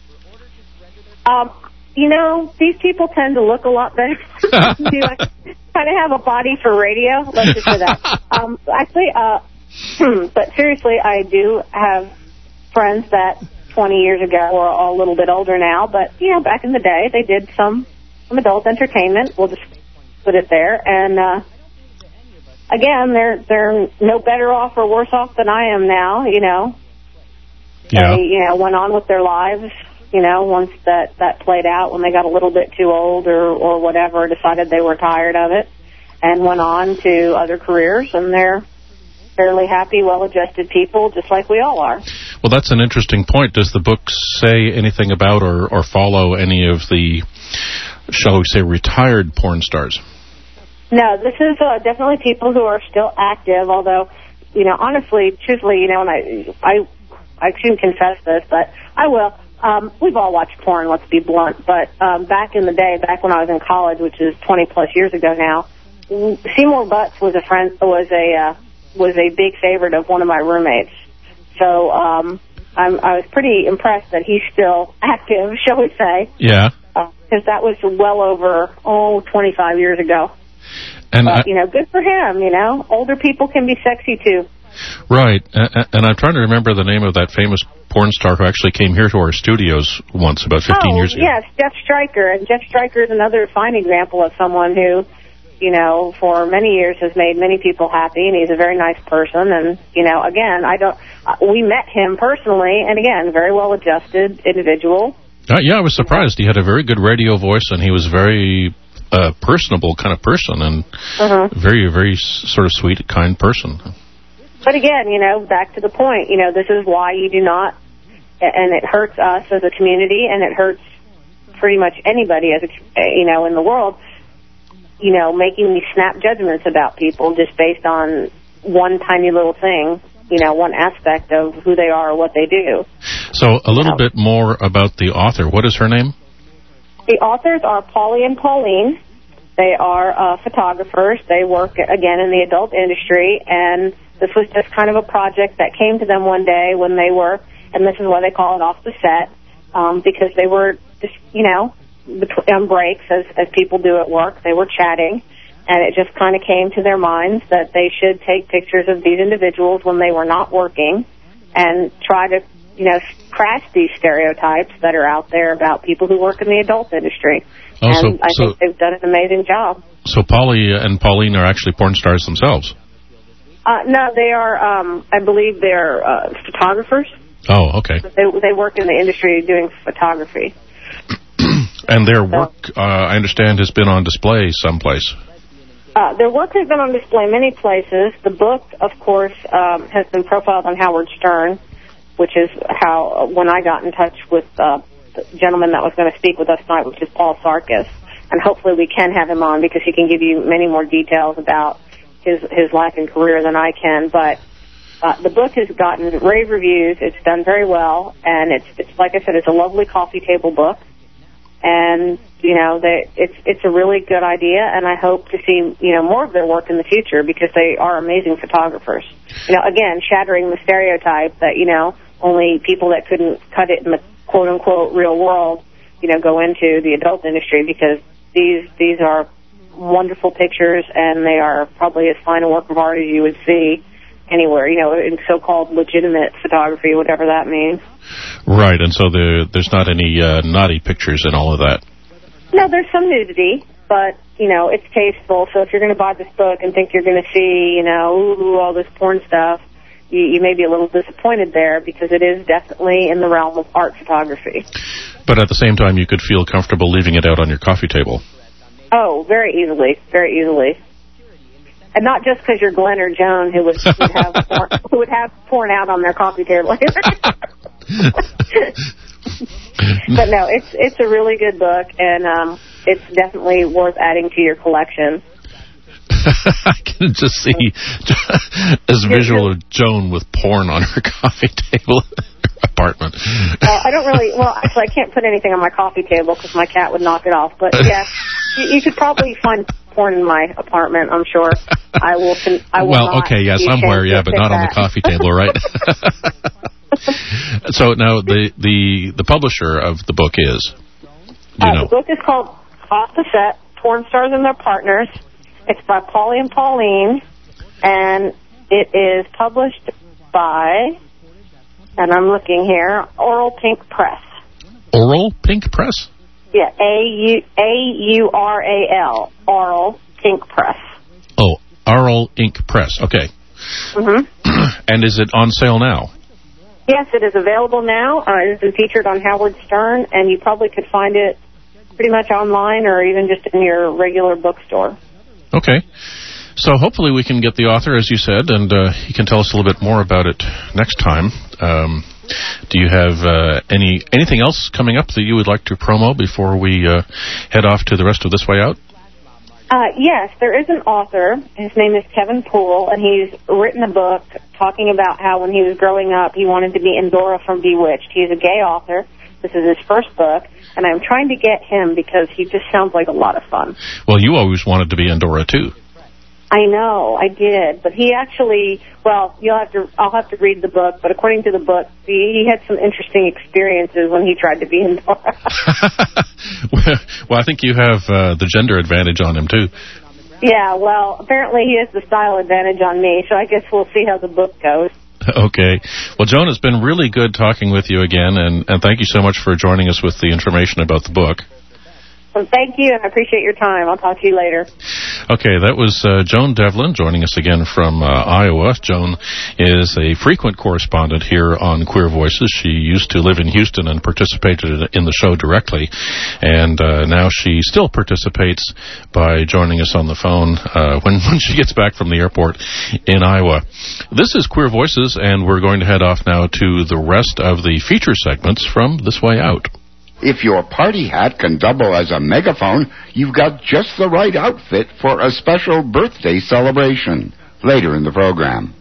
These people tend to look a lot better than you. I kind of have a body for radio. Let's just say that. But seriously, I do have friends that 20 years ago were all a little bit older now, but, back in the day, they did some adult entertainment. We'll just put it there. And, again, they're no better off or worse off than I am now, Yeah. They, went on with their lives, once that played out, when they got a little bit too old or whatever, decided they were tired of it, and went on to other careers, and they're fairly happy, well-adjusted people, just like we all are. Well, that's an interesting point. Does the book say anything about or follow any of the, shall we say, retired porn stars? No, this is definitely people who are still active, although, honestly, truthfully, and I shouldn't confess this, but I will. We've all watched porn, let's be blunt, but back in the day, back when I was in college, which is 20-plus years ago now, Seymour Butts was a big favorite of one of my roommates. So I was pretty impressed that he's still active, shall we say. Yeah. Because that was well over, 25 years ago. And but, good for him, Older people can be sexy, too. Right. And I'm trying to remember the name of that famous porn star who actually came here to our studios once, about 15 years ago. Yes, Jeff Stryker. And Jeff Stryker is another fine example of someone who, for many years has made many people happy, and he's a very nice person. And, again, we met him personally, and again, very well-adjusted individual. Yeah, I was surprised. He had a very good radio voice, and he was very personable kind of person, and very, very sort of sweet, kind person. But again, back to the point, this is why you do not, and it hurts us as a community, and it hurts pretty much anybody as in the world, making these snap judgments about people just based on one tiny little thing, one aspect of who they are or what they do. So a little bit more about the author. What is her name? The authors are Polly and Pauline. They are photographers. They work, again, in the adult industry, and this was just kind of a project that came to them one day when they were, and this is why they call it off the set, because they were just, on breaks, as people do at work. They were chatting, and it just kind of came to their minds that they should take pictures of these individuals when they were not working and try to, crash these stereotypes that are out there about people who work in the adult industry. And I think they've done an amazing job. So Polly and Pauline are actually porn stars themselves? No, they are, I believe they're photographers. Oh, okay. They work in the industry doing photography. And their work, I understand, has been on display someplace. Their work has been on display many places. The book, of course, has been profiled on Howard Stern, which is how, when I got in touch with the gentleman that was going to speak with us tonight, which is Paul Sarkis. And hopefully we can have him on because he can give you many more details about his life and career than I can. But the book has gotten rave reviews. It's done very well. And it's like I said, it's a lovely coffee table book. And, it's a really good idea, and I hope to see, more of their work in the future because they are amazing photographers. Again, shattering the stereotype that, only people that couldn't cut it in the quote-unquote real world, go into the adult industry because these are wonderful pictures, and they are probably as fine a work of art as you would see anywhere, in so-called legitimate photography, whatever that means. Right, and so there's not any naughty pictures in all of that. No, there's some nudity, but, it's tasteful. So if you're going to buy this book and think you're going to see, all this porn stuff, you may be a little disappointed there, because it is definitely in the realm of art photography. But at the same time, you could feel comfortable leaving it out on your coffee table. Oh, very easily, very easily. And not just because you're Glenn or Joan who would have porn out on their coffee table. But no, it's a really good book, and it's definitely worth adding to your collection. I can just see this visual of Joan with porn on her coffee table apartment. Actually, I can't put anything on my coffee table because my cat would knock it off. But yeah, you could probably find porn in my apartment, I'm sure. I will not okay, yeah, somewhere, yeah, but not on the coffee table, right? So now the publisher of the book is, The book is called Off the Set, Porn Stars and Their Partners. It's by Paulie and Pauline, and it is published by, and I'm looking here, Oral Pink Press. Oral Pink Press? Yeah, A-U-R-A-L, Oral Pink Press. Oh, Oral Ink Press, okay. Mm-hmm. And is it on sale now? Yes, it is available now. It has been featured on Howard Stern, and you probably could find it pretty much online or even just in your regular bookstore. Okay. So hopefully we can get the author, as you said, and he can tell us a little bit more about it next time. Do you have anything else coming up that you would like to promo before we head off to the rest of This Way Out? Yes, there is an author. His name is Kevin Poole, and he's written a book talking about how when he was growing up he wanted to be Endora from Bewitched. He's a gay author. This is his first book, and I'm trying to get him because he just sounds like a lot of fun. Well, you always wanted to be Endora, too. I know, I did, but he actually, I'll have to read the book, but according to the book, he had some interesting experiences when he tried to be Endora. Well, I think you have the gender advantage on him, too. Yeah, well, apparently he has the style advantage on me, so I guess we'll see how the book goes. Okay. Well, Joan, it's been really good talking with you again, and thank you so much for joining us with the information about the book. Well, thank you, and I appreciate your time. I'll talk to you later. Okay, that was Joan Devlin joining us again from Iowa. Joan is a frequent correspondent here on Queer Voices. She used to live in Houston and participated in the show directly, and now she still participates by joining us on the phone when she gets back from the airport in Iowa. This is Queer Voices, and we're going to head off now to the rest of the feature segments from This Way Out. If your party hat can double as a megaphone, you've got just the right outfit for a special birthday celebration. Later in the program.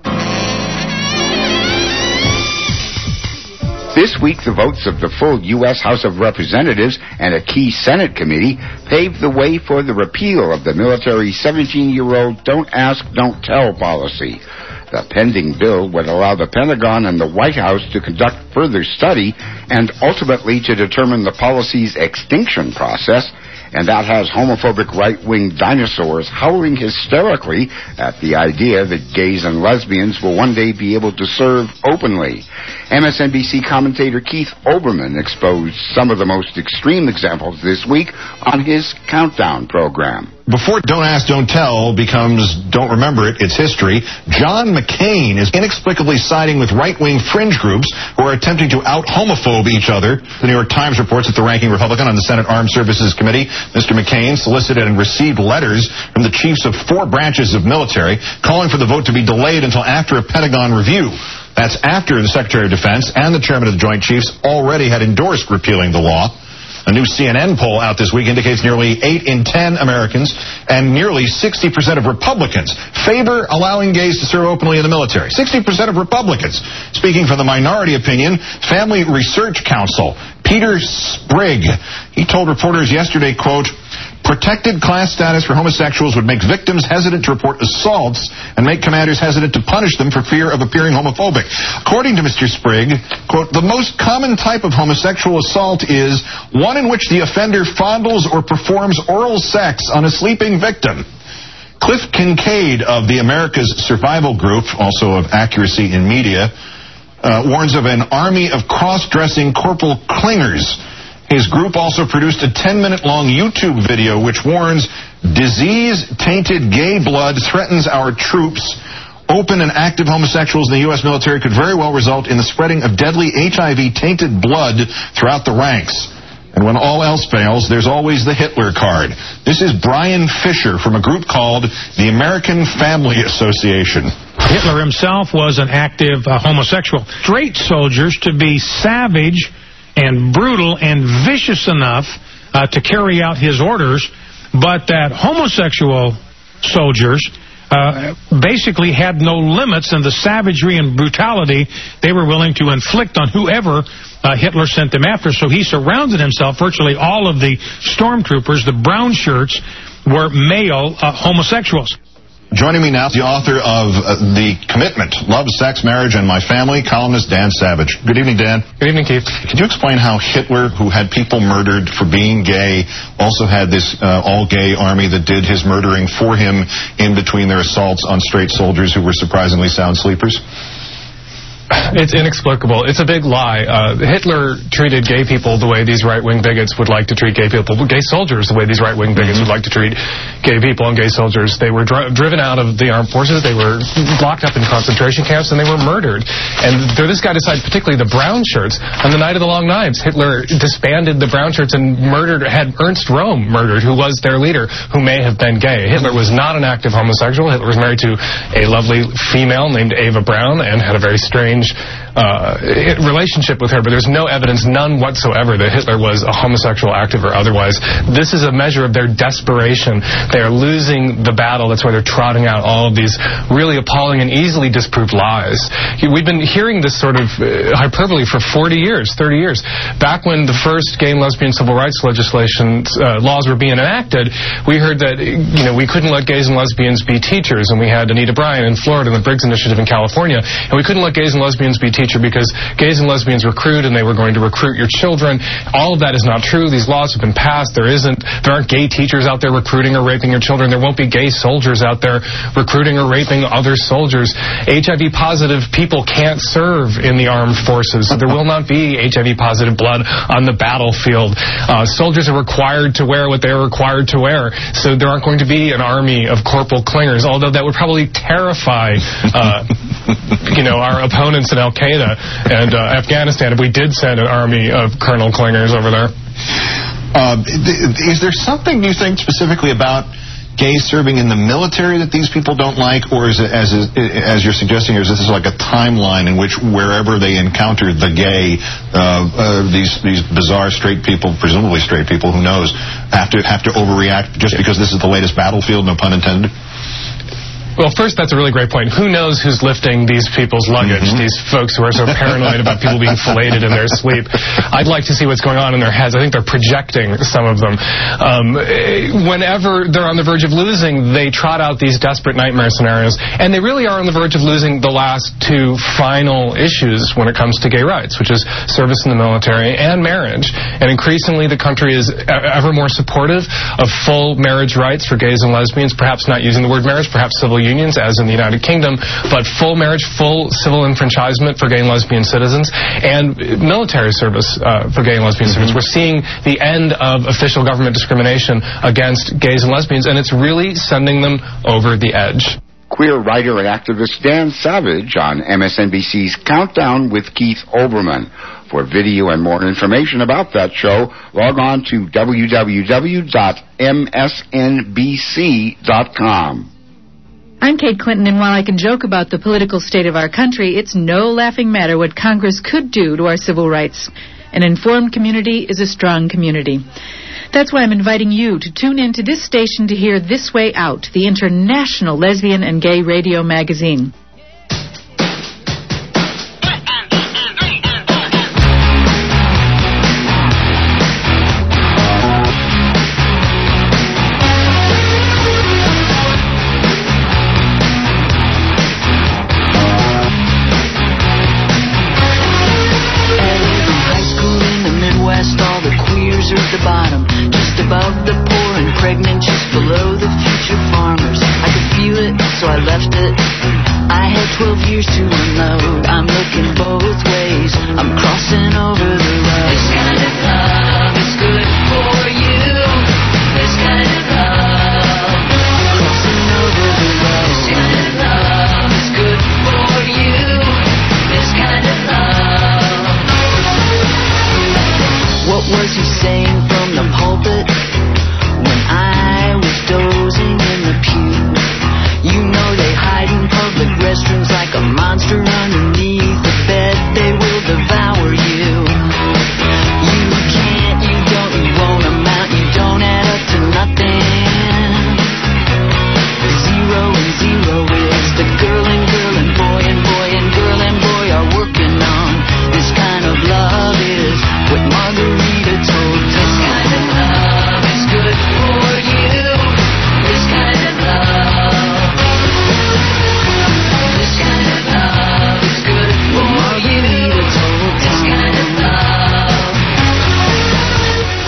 This week, the votes of the full U.S. House of Representatives and a key Senate committee paved the way for the repeal of the military 17-year-old Don't Ask, Don't Tell policy. The pending bill would allow the Pentagon and the White House to conduct further study and ultimately to determine the policy's extinction process, and that has homophobic right-wing dinosaurs howling hysterically at the idea that gays and lesbians will one day be able to serve openly. MSNBC commentator Keith Olbermann exposed some of the most extreme examples this week on his Countdown program. Before Don't Ask, Don't Tell becomes Don't Remember It, It's History, John McCain is inexplicably siding with right-wing fringe groups who are attempting to out-homophobe each other. The New York Times reports that the ranking Republican on the Senate Armed Services Committee, Mr. McCain, solicited and received letters from the chiefs of 4 branches of military calling for the vote to be delayed until after a Pentagon review. That's after the Secretary of Defense and the Chairman of the Joint Chiefs already had endorsed repealing the law. A new CNN poll out this week indicates nearly 8 in 10 Americans and nearly 60% of Republicans favor allowing gays to serve openly in the military. 60% of Republicans. Speaking for the minority opinion, Family Research Council, Peter Sprigg, he told reporters yesterday, quote, protected class status for homosexuals would make victims hesitant to report assaults and make commanders hesitant to punish them for fear of appearing homophobic. According to Mr. Sprigg, quote, the most common type of homosexual assault is one in which the offender fondles or performs oral sex on a sleeping victim. Cliff Kincaid of the America's Survival Group, also of Accuracy in Media, warns of an army of cross-dressing corporal clingers. His group also produced a 10-minute-long YouTube video which warns disease-tainted gay blood threatens our troops. Open and active homosexuals in the U.S. military could very well result in the spreading of deadly HIV-tainted blood throughout the ranks. And when all else fails, there's always the Hitler card. This is Brian Fisher from a group called the American Family Association. Hitler himself was an active homosexual. Straight soldiers to be savage and brutal and vicious enough to carry out his orders, but that homosexual soldiers basically had no limits in the savagery and brutality they were willing to inflict on whoever Hitler sent them after. So he surrounded himself, virtually all of the stormtroopers, the brown shirts, were male homosexuals. Joining me now is the author of The Commitment, Love, Sex, Marriage, and My Family, columnist Dan Savage. Good evening, Dan. Good evening, Keith. Could you explain how Hitler, who had people murdered for being gay, also had this all-gay army that did his murdering for him in between their assaults on straight soldiers who were surprisingly sound sleepers? It's inexplicable. It's a big lie. Hitler treated gay people the way these right-wing bigots would like to treat gay people. Gay soldiers the way these right-wing bigots would like to treat gay people and gay soldiers. They were driven out of the armed forces. They were locked up in concentration camps, and they were murdered. And this guy decided, particularly the brown shirts, on the Night of the Long Knives, Hitler disbanded the brown shirts and had Ernst Röhm murdered, who was their leader, who may have been gay. Hitler was not an active homosexual. Hitler was married to a lovely female named Eva Braun and had a very strange relationship with her, but there's no evidence, none whatsoever, that Hitler was a homosexual, active or otherwise. This is a measure of their desperation. They are losing the battle. That's why they're trotting out all of these really appalling and easily disproved lies. We've been hearing this sort of hyperbole for 40 years, 30 years. Back when the first gay and lesbian civil rights legislation laws were being enacted, we heard that we couldn't let gays and lesbians be teachers, and we had Anita Bryant in Florida and the Briggs Initiative in California, and we couldn't let gays and lesbians be teacher because gays and lesbians recruit and they were going to recruit your children. All of that is not true. These laws have been passed. There aren't gay teachers out there recruiting or raping your children. There won't be gay soldiers out there recruiting or raping other soldiers. HIV positive people can't serve in the armed forces. There will not be HIV positive blood on the battlefield. Soldiers are required to wear what they are required to wear. So there aren't going to be an army of Corporal Clingers, although that would probably terrify our opponents in Al-Qaeda and Afghanistan if we did send an army of Colonel Clingers over there. Is there something, you think, specifically about gays serving in the military that these people don't like, or is it, as you're suggesting, or is this like a timeline in which wherever they encounter the gay, these bizarre straight people, presumably straight people, who knows, have to overreact just because this is the latest battlefield, no pun intended? Well, first, that's a really great point. Who knows who's lifting these people's luggage, these folks who are so paranoid about people being filleted in their sleep? I'd like to see what's going on in their heads. I think they're projecting, some of them. Whenever they're on the verge of losing, they trot out these desperate nightmare scenarios, and they really are on the verge of losing the last two final issues when it comes to gay rights, which is service in the military and marriage. And increasingly, the country is ever more supportive of full marriage rights for gays and lesbians, perhaps not using the word marriage, perhaps civil unions, as in the United Kingdom, but full marriage, full civil enfranchisement for gay and lesbian citizens, and military service for gay and lesbian citizens. We're seeing the end of official government discrimination against gays and lesbians, and it's really sending them over the edge. Queer writer and activist Dan Savage on MSNBC's Countdown with Keith Olbermann. For video and more information about that show, log on to www.msnbc.com. I'm Kate Clinton, and while I can joke about the political state of our country, it's no laughing matter what Congress could do to our civil rights. An informed community is a strong community. That's why I'm inviting you to tune in to this station to hear This Way Out, the international lesbian and gay radio magazine. So I left it. I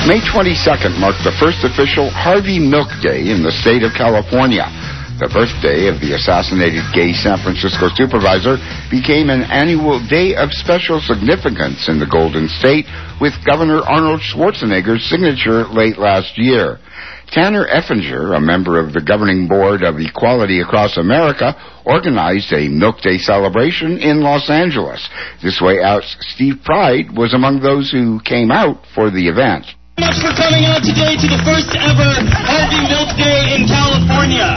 May 22nd marked the first official Harvey Milk Day in the state of California. The birthday of the assassinated gay San Francisco supervisor became an annual day of special significance in the Golden State, with Governor Arnold Schwarzenegger's signature late last year. Tanner Effinger, a member of the governing board of Equality Across America, organized a Milk Day celebration in Los Angeles. This Way Out's Steve Pride was among those who came out for the event. Much for coming out today to the first ever Harvey Milk Day in California.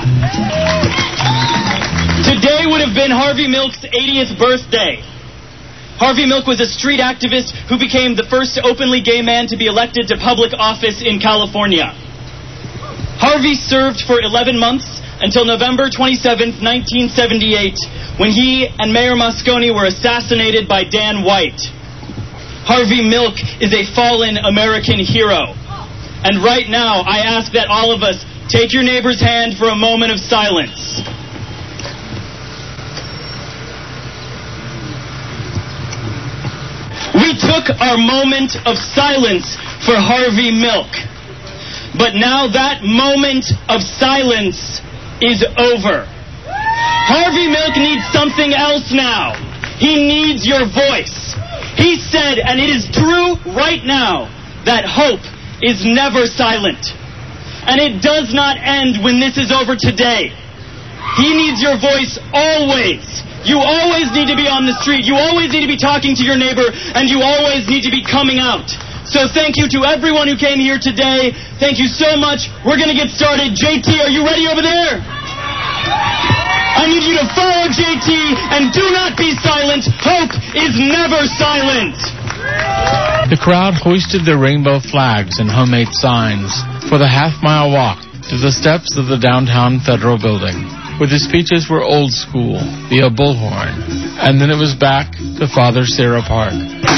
Today would have been Harvey Milk's 80th birthday. Harvey Milk was a street activist who became the first openly gay man to be elected to public office in California. Harvey served for 11 months until November 27, 1978, when he and Mayor Moscone were assassinated by Dan White. Harvey Milk is a fallen American hero. And right now, I ask that all of us take your neighbor's hand for a moment of silence. We took our moment of silence for Harvey Milk. But now that moment of silence is over. Harvey Milk needs something else now. He needs your voice. He said, and it is true right now, that hope is never silent. And it does not end when this is over today. He needs your voice always. You always need to be on the street. You always need to be talking to your neighbor, and you always need to be coming out. So thank you to everyone who came here today. Thank you so much. We're going to get started. JT, are you ready over there? I need you to follow JT and do not be silent. Hope is never silent. The crowd hoisted their rainbow flags and homemade signs for the half-mile walk to the steps of the downtown Federal Building, where the speeches were old school via bullhorn, and then it was back to Father Sarah Park.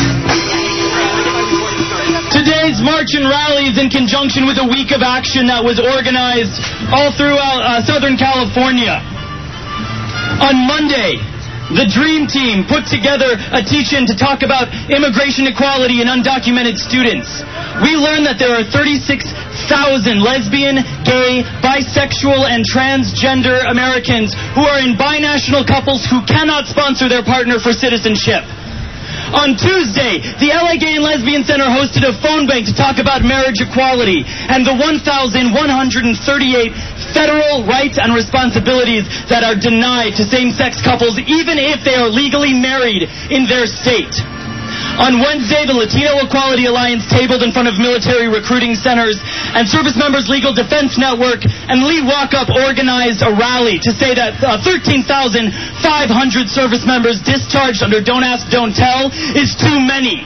Today's march and rally is in conjunction with a week of action that was organized all throughout Southern California. On Monday, the Dream Team put together a teach-in to talk about immigration equality and undocumented students. We learned that there are 36,000 lesbian, gay, bisexual, and transgender Americans who are in binational couples who cannot sponsor their partner for citizenship. On Tuesday, the LA Gay and Lesbian Center hosted a phone bank to talk about marriage equality and the 1,138 federal rights and responsibilities that are denied to same-sex couples even if they are legally married in their state. On Wednesday, the Latino Equality Alliance tabled in front of military recruiting centers, and Service Members Legal Defense Network and Lee Walkup organized a rally to say that 13,500 service members discharged under Don't Ask, Don't Tell is too many.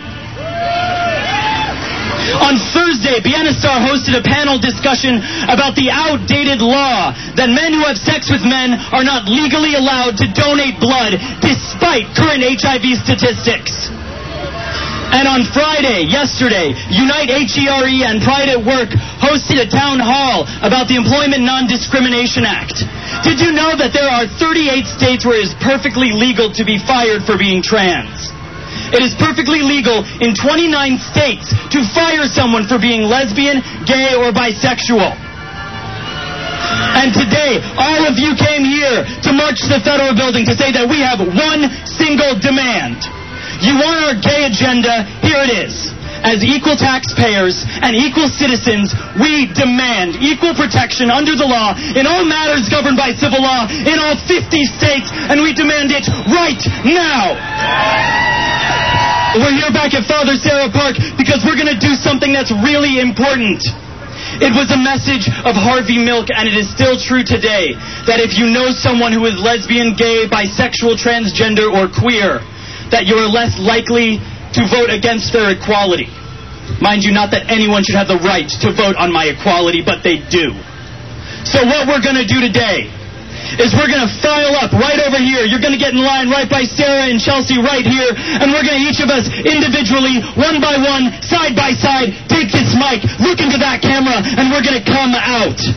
On Thursday, Bienestar hosted a panel discussion about the outdated law that men who have sex with men are not legally allowed to donate blood despite current HIV statistics. And on Friday, yesterday, Unite HERE and Pride at Work hosted a town hall about the Employment Non-Discrimination Act. Did you know that there are 38 states where it is perfectly legal to be fired for being trans? It is perfectly legal in 29 states to fire someone for being lesbian, gay, or bisexual. And today, all of you came here to march to the Federal Building to say that we have one single demand. You want our gay agenda? Here it is. As equal taxpayers and equal citizens, we demand equal protection under the law in all matters governed by civil law in all 50 states, and we demand it right now. We're here back at Father Sarah Park because we're going to do something that's really important. It was a message of Harvey Milk, and it is still true today, that if you know someone who is lesbian, gay, bisexual, transgender, or queer, that you are less likely to vote against their equality. Mind you, not that anyone should have the right to vote on my equality, but they do. So what we're going to do today is we're going to file up right over here. You're going to get in line right by Sarah and Chelsea right here, and we're going to each of us individually, one by one, side by side, take this mic, look into that camera, and we're going to come out.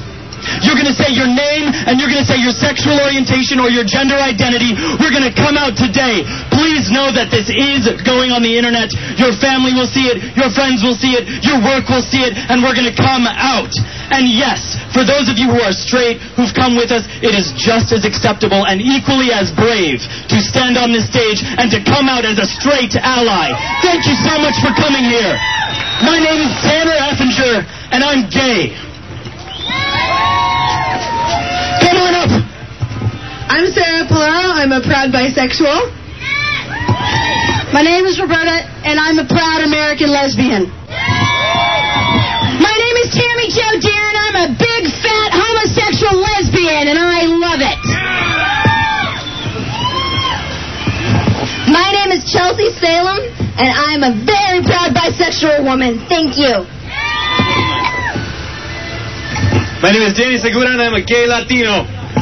You're going to say your name, and you're going to say your sexual orientation or your gender identity. We're going to come out today. Please know that this is going on the internet. Your family will see it. Your friends will see it. Your work will see it. And we're going to come out. And yes, for those of you who are straight, who've come with us, it is just as acceptable and equally as brave to stand on this stage and to come out as a straight ally. Thank you so much for coming here. My name is Tanner Effinger, and I'm gay. Come on up. I'm Sarah Polaro. I'm a proud bisexual. My name is Roberta, and I'm a proud American lesbian. My name is Tammy Jo Deere, and I'm a big, fat, homosexual lesbian, and I love it. My name is Chelsea Salem, and I'm a very proud bisexual woman. Thank you. My name is Danny Segura, and I'm a gay Latino.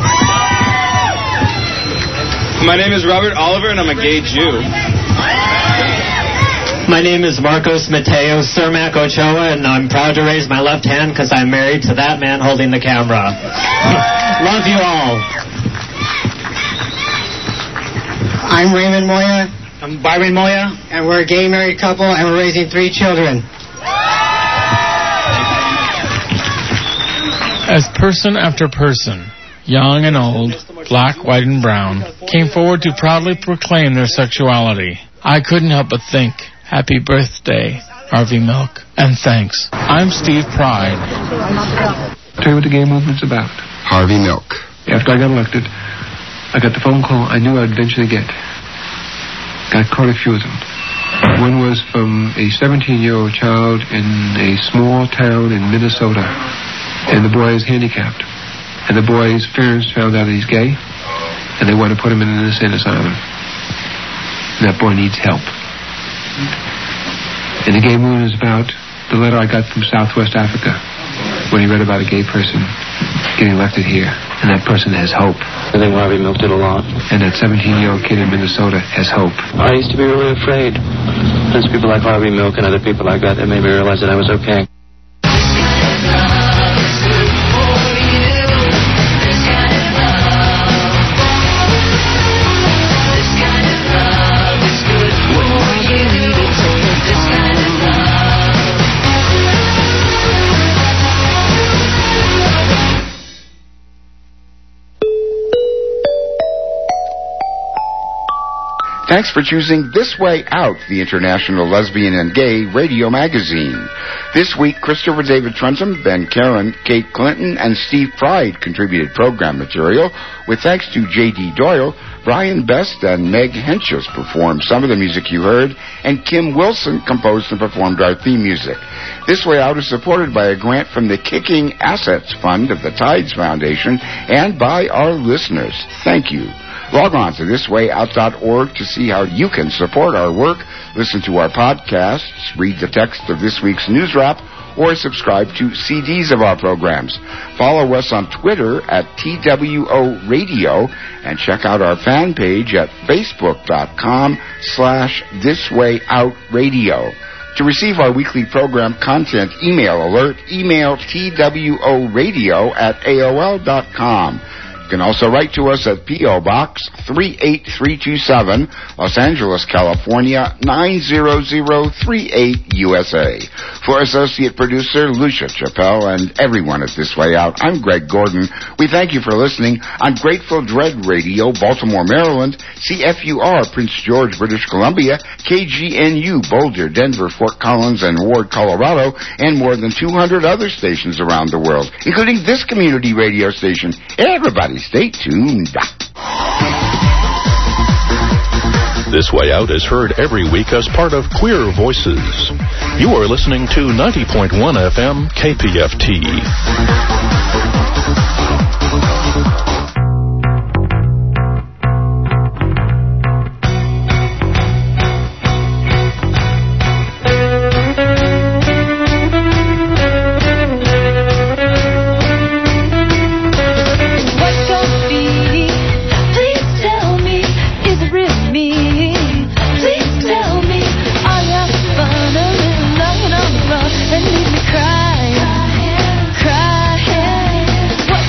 My name is Robert Oliver, and I'm a gay Jew. My name is Marcos Mateo Cermak Ochoa, and I'm proud to raise my left hand because I'm married to that man holding the camera. Love you all. I'm Raymond Moya. I'm Byron Moya, and we're a gay married couple, and we're raising 3 children. As person after person, young and old, black, white, and brown, came forward to proudly proclaim their sexuality, I couldn't help but think, happy birthday, Harvey Milk, and thanks. I'm Steve Pride. Tell you what the gay movement's about. Harvey Milk. After I got elected, I got the phone call I knew I'd eventually get. Got quite a few of them. One was from a 17-year-old child in a small town in Minnesota, and the boy is handicapped. And the boy's parents found out that he's gay, and they want to put him in an insane asylum. And that boy needs help. And the gay movement is about the letter I got from Southwest Africa when he read about a gay person getting elected here, and that person has hope. I think Harvey Milk did a lot. And that 17-year-old kid in Minnesota has hope. I used to be really afraid. There's people like Harvey Milk and other people like that that made me realize that I was okay. Thanks for choosing This Way Out, the international lesbian and gay radio magazine. This week, Christopher David Trentham, Ben Karen, Kate Clinton, and Steve Pride contributed program material, with thanks to J.D. Doyle, Brian Best, and Meg Henches performed some of the music you heard, and Kim Wilson composed and performed our theme music. This Way Out is supported by a grant from the Kicking Assets Fund of the Tides Foundation and by our listeners. Thank you. Log on to thiswayout.org to see how you can support our work, listen to our podcasts, read the text of this week's news wrap, or subscribe to CDs of our programs. Follow us on Twitter at TWO Radio and check out our fan page at facebook.com/thiswayoutradio. To receive our weekly program content email alert, email tworadio@aol.com. You can also write to us at P.O. Box 38327, Los Angeles, California, 90038, USA. For Associate Producer Lucia Chappelle and everyone at This Way Out, I'm Greg Gordon. We thank you for listening on Grateful Dread Radio, Baltimore, Maryland, CFUR, Prince George, British Columbia, KGNU, Boulder, Denver, Fort Collins, and Ward, Colorado, and more than 200 other stations around the world, including this community radio station. Everybody stay tuned. This Way Out is heard every week as part of Queer Voices. You are listening to 90.1 FM KPFT. And leave me crying, crying.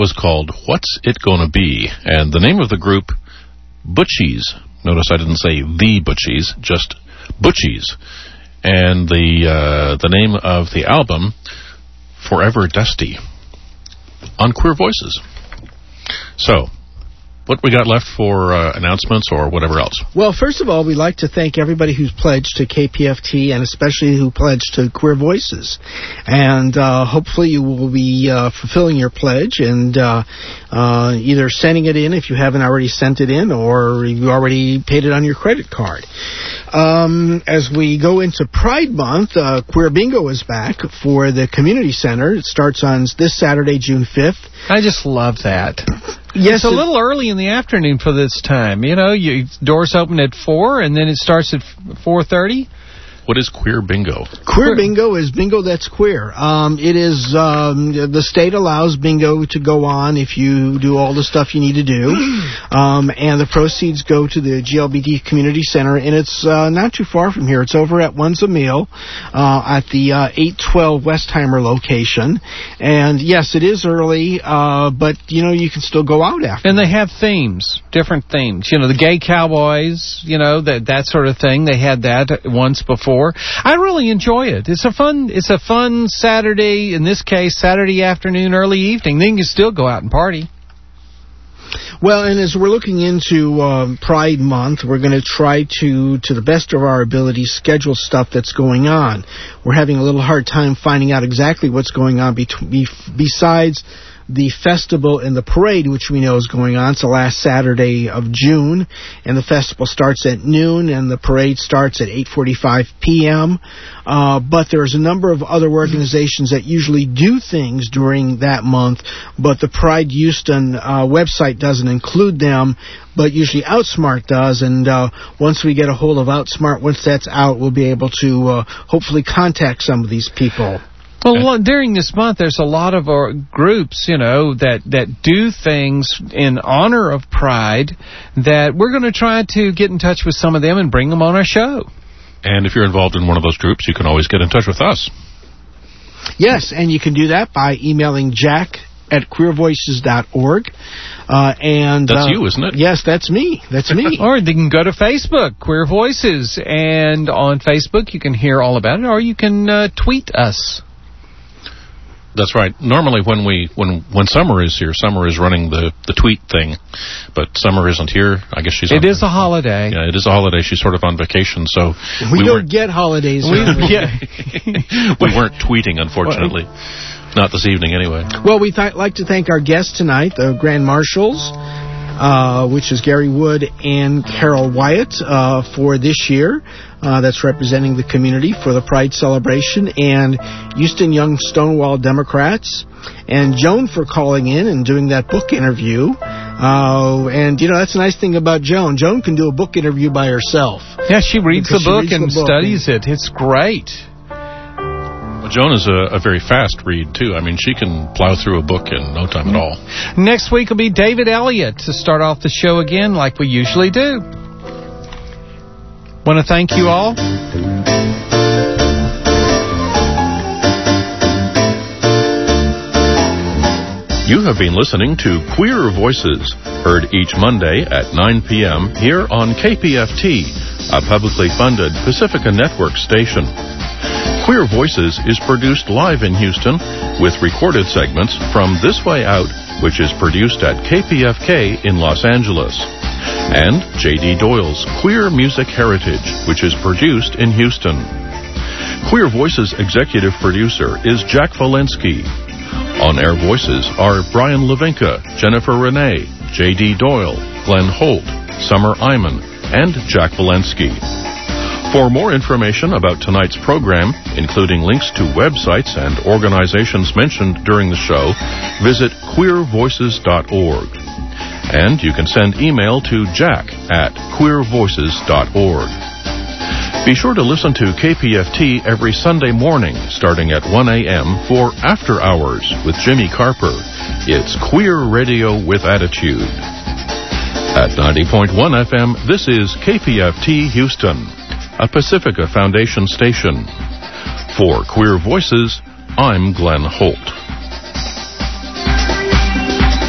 was called What's It Gonna Be? And the name of the group, Butchies. Notice I didn't say the Butchies, just Butchies. And the name of the album, Forever Dusty, on Queer Voices. So, what we got left for announcements or whatever else? Well, first of all, we'd like to thank everybody who's pledged to KPFT and especially who pledged to Queer Voices. And hopefully you will be fulfilling your pledge and either sending it in if you haven't already sent it in, or you already paid it on your credit card. As we go into Pride Month, Queer Bingo is back for the Community Center. It starts on this Saturday, June 5th. I just love that. Yes, it's a little early in the afternoon for this time. You know, doors open at 4, and then it starts at 4:30. What is Queer Bingo? Queer Bingo is bingo that's queer. It is, the state allows bingo to go on if you do all the stuff you need to do. And the proceeds go to the GLBT Community Center, and it's not too far from here. It's over at One's a Meal at the 812 Westheimer location. And yes, it is early, but, you know, you can still go out after. And they have themes, different themes. You know, the gay cowboys, you know, that sort of thing. They had that once before. I really enjoy it. It's a fun Saturday, in this case, Saturday afternoon, early evening. Then you can still go out and party. Well, and as we're looking into Pride Month, we're going to try to the best of our ability, schedule stuff that's going on. We're having a little hard time finding out exactly what's going on besides the festival and the parade, which we know is going on. It's the last Saturday of June, and the festival starts at noon, and the parade starts at 8:45 p.m. But there's a number of other organizations that usually do things during that month, but the Pride Houston website doesn't include them, but usually Outsmart does, and once we get a hold of Outsmart, once that's out, we'll be able to hopefully contact some of these people. Well, during this month, there's a lot of groups, you know, that do things in honor of Pride that we're going to try to get in touch with some of them and bring them on our show. And if you're involved in one of those groups, you can always get in touch with us. Yes, and you can do that by emailing jack@queervoices.org. And that's you, isn't it? Yes, that's me. That's me. Or they can go to Facebook, Queer Voices, and on Facebook you can hear all about it, or you can tweet us. That's right. Normally when Summer is here, Summer is running the tweet thing, but Summer isn't here. I guess she's It is a holiday. Yeah, it is a holiday. She's sort of on vacation, so we don't get holidays. We weren't tweeting, unfortunately. Not this evening, anyway. Well, we'd like to thank our guests tonight, the Grand Marshals, which is Gary Wood and Carol Wyatt, for this year. That's representing the community for the Pride celebration, and Houston Young Stonewall Democrats, and Joan for calling in and doing that book interview. And, you know, that's a nice thing about Joan. Joan can do a book interview by herself. Yeah, she reads the book and studies it. It's great. Well, Joan is a very fast read, too. I mean, she can plow through a book in no time at all. Next week will be David Elliott to start off the show again like we usually do. Want to thank you all. You have been listening to Queer Voices, heard each Monday at 9 p.m. here on KPFT, a publicly funded Pacifica Network station. Queer Voices is produced live in Houston with recorded segments from This Way Out, which is produced at KPFK in Los Angeles, and J.D. Doyle's Queer Music Heritage, which is produced in Houston. Queer Voices executive producer is Jack Walensky. On-air voices are Brian Levinka, Jennifer Renee, J.D. Doyle, Glenn Holt, Summer Iman, and Jack Walensky. For more information about tonight's program, including links to websites and organizations mentioned during the show, visit queervoices.org. And you can send email to jack@queervoices.org. Be sure to listen to KPFT every Sunday morning, starting at 1 a.m. for After Hours with Jimmy Carper. It's Queer Radio with Attitude. At 90.1 FM, this is KPFT Houston, a Pacifica Foundation station. For Queer Voices, I'm Glenn Holt.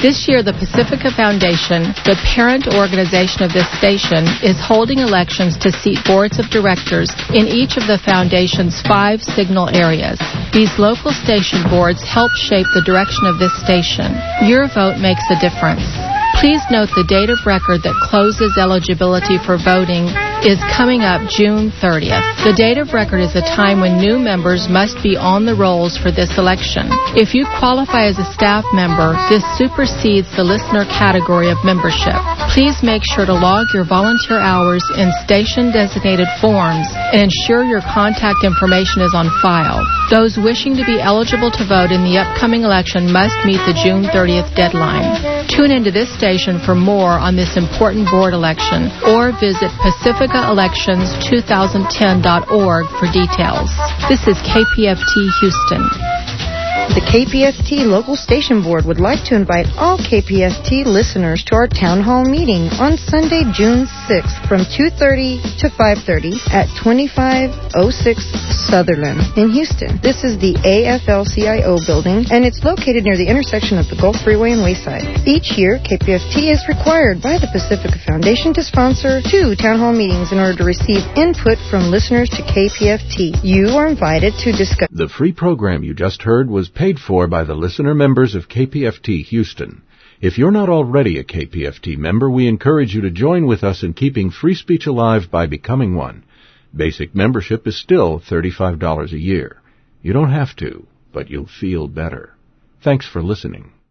This year, the Pacifica Foundation, the parent organization of this station, is holding elections to seat boards of directors in each of the foundation's 5 signal areas. These local station boards help shape the direction of this station. Your vote makes a difference. Please note the date of record that closes eligibility for voting is coming up June 30th. The date of record is a time when new members must be on the rolls for this election. If you qualify as a staff member, this supersedes the listener category of membership. Please make sure to log your volunteer hours in station-designated forms and ensure your contact information is on file. Those wishing to be eligible to vote in the upcoming election must meet the June 30th deadline. Tune into this station for more on this important board election or visit PacificaElections2010.org for details. This is KPFT Houston. The KPFT Local Station Board would like to invite all KPFT listeners to our town hall meeting on Sunday, June 6th from 2:30 to 5:30 at 2506 Sutherland in Houston. This is the AFL-CIO building, and it's located near the intersection of the Gulf Freeway and Wayside. Each year, KPFT is required by the Pacifica Foundation to sponsor 2 town hall meetings in order to receive input from listeners to KPFT. You are invited to discuss. The free program you just heard was paid for by the listener members of KPFT Houston. If you're not already a KPFT member, we encourage you to join with us in keeping free speech alive by becoming one. Basic membership is still $35 a year. You don't have to, but you'll feel better. Thanks for listening.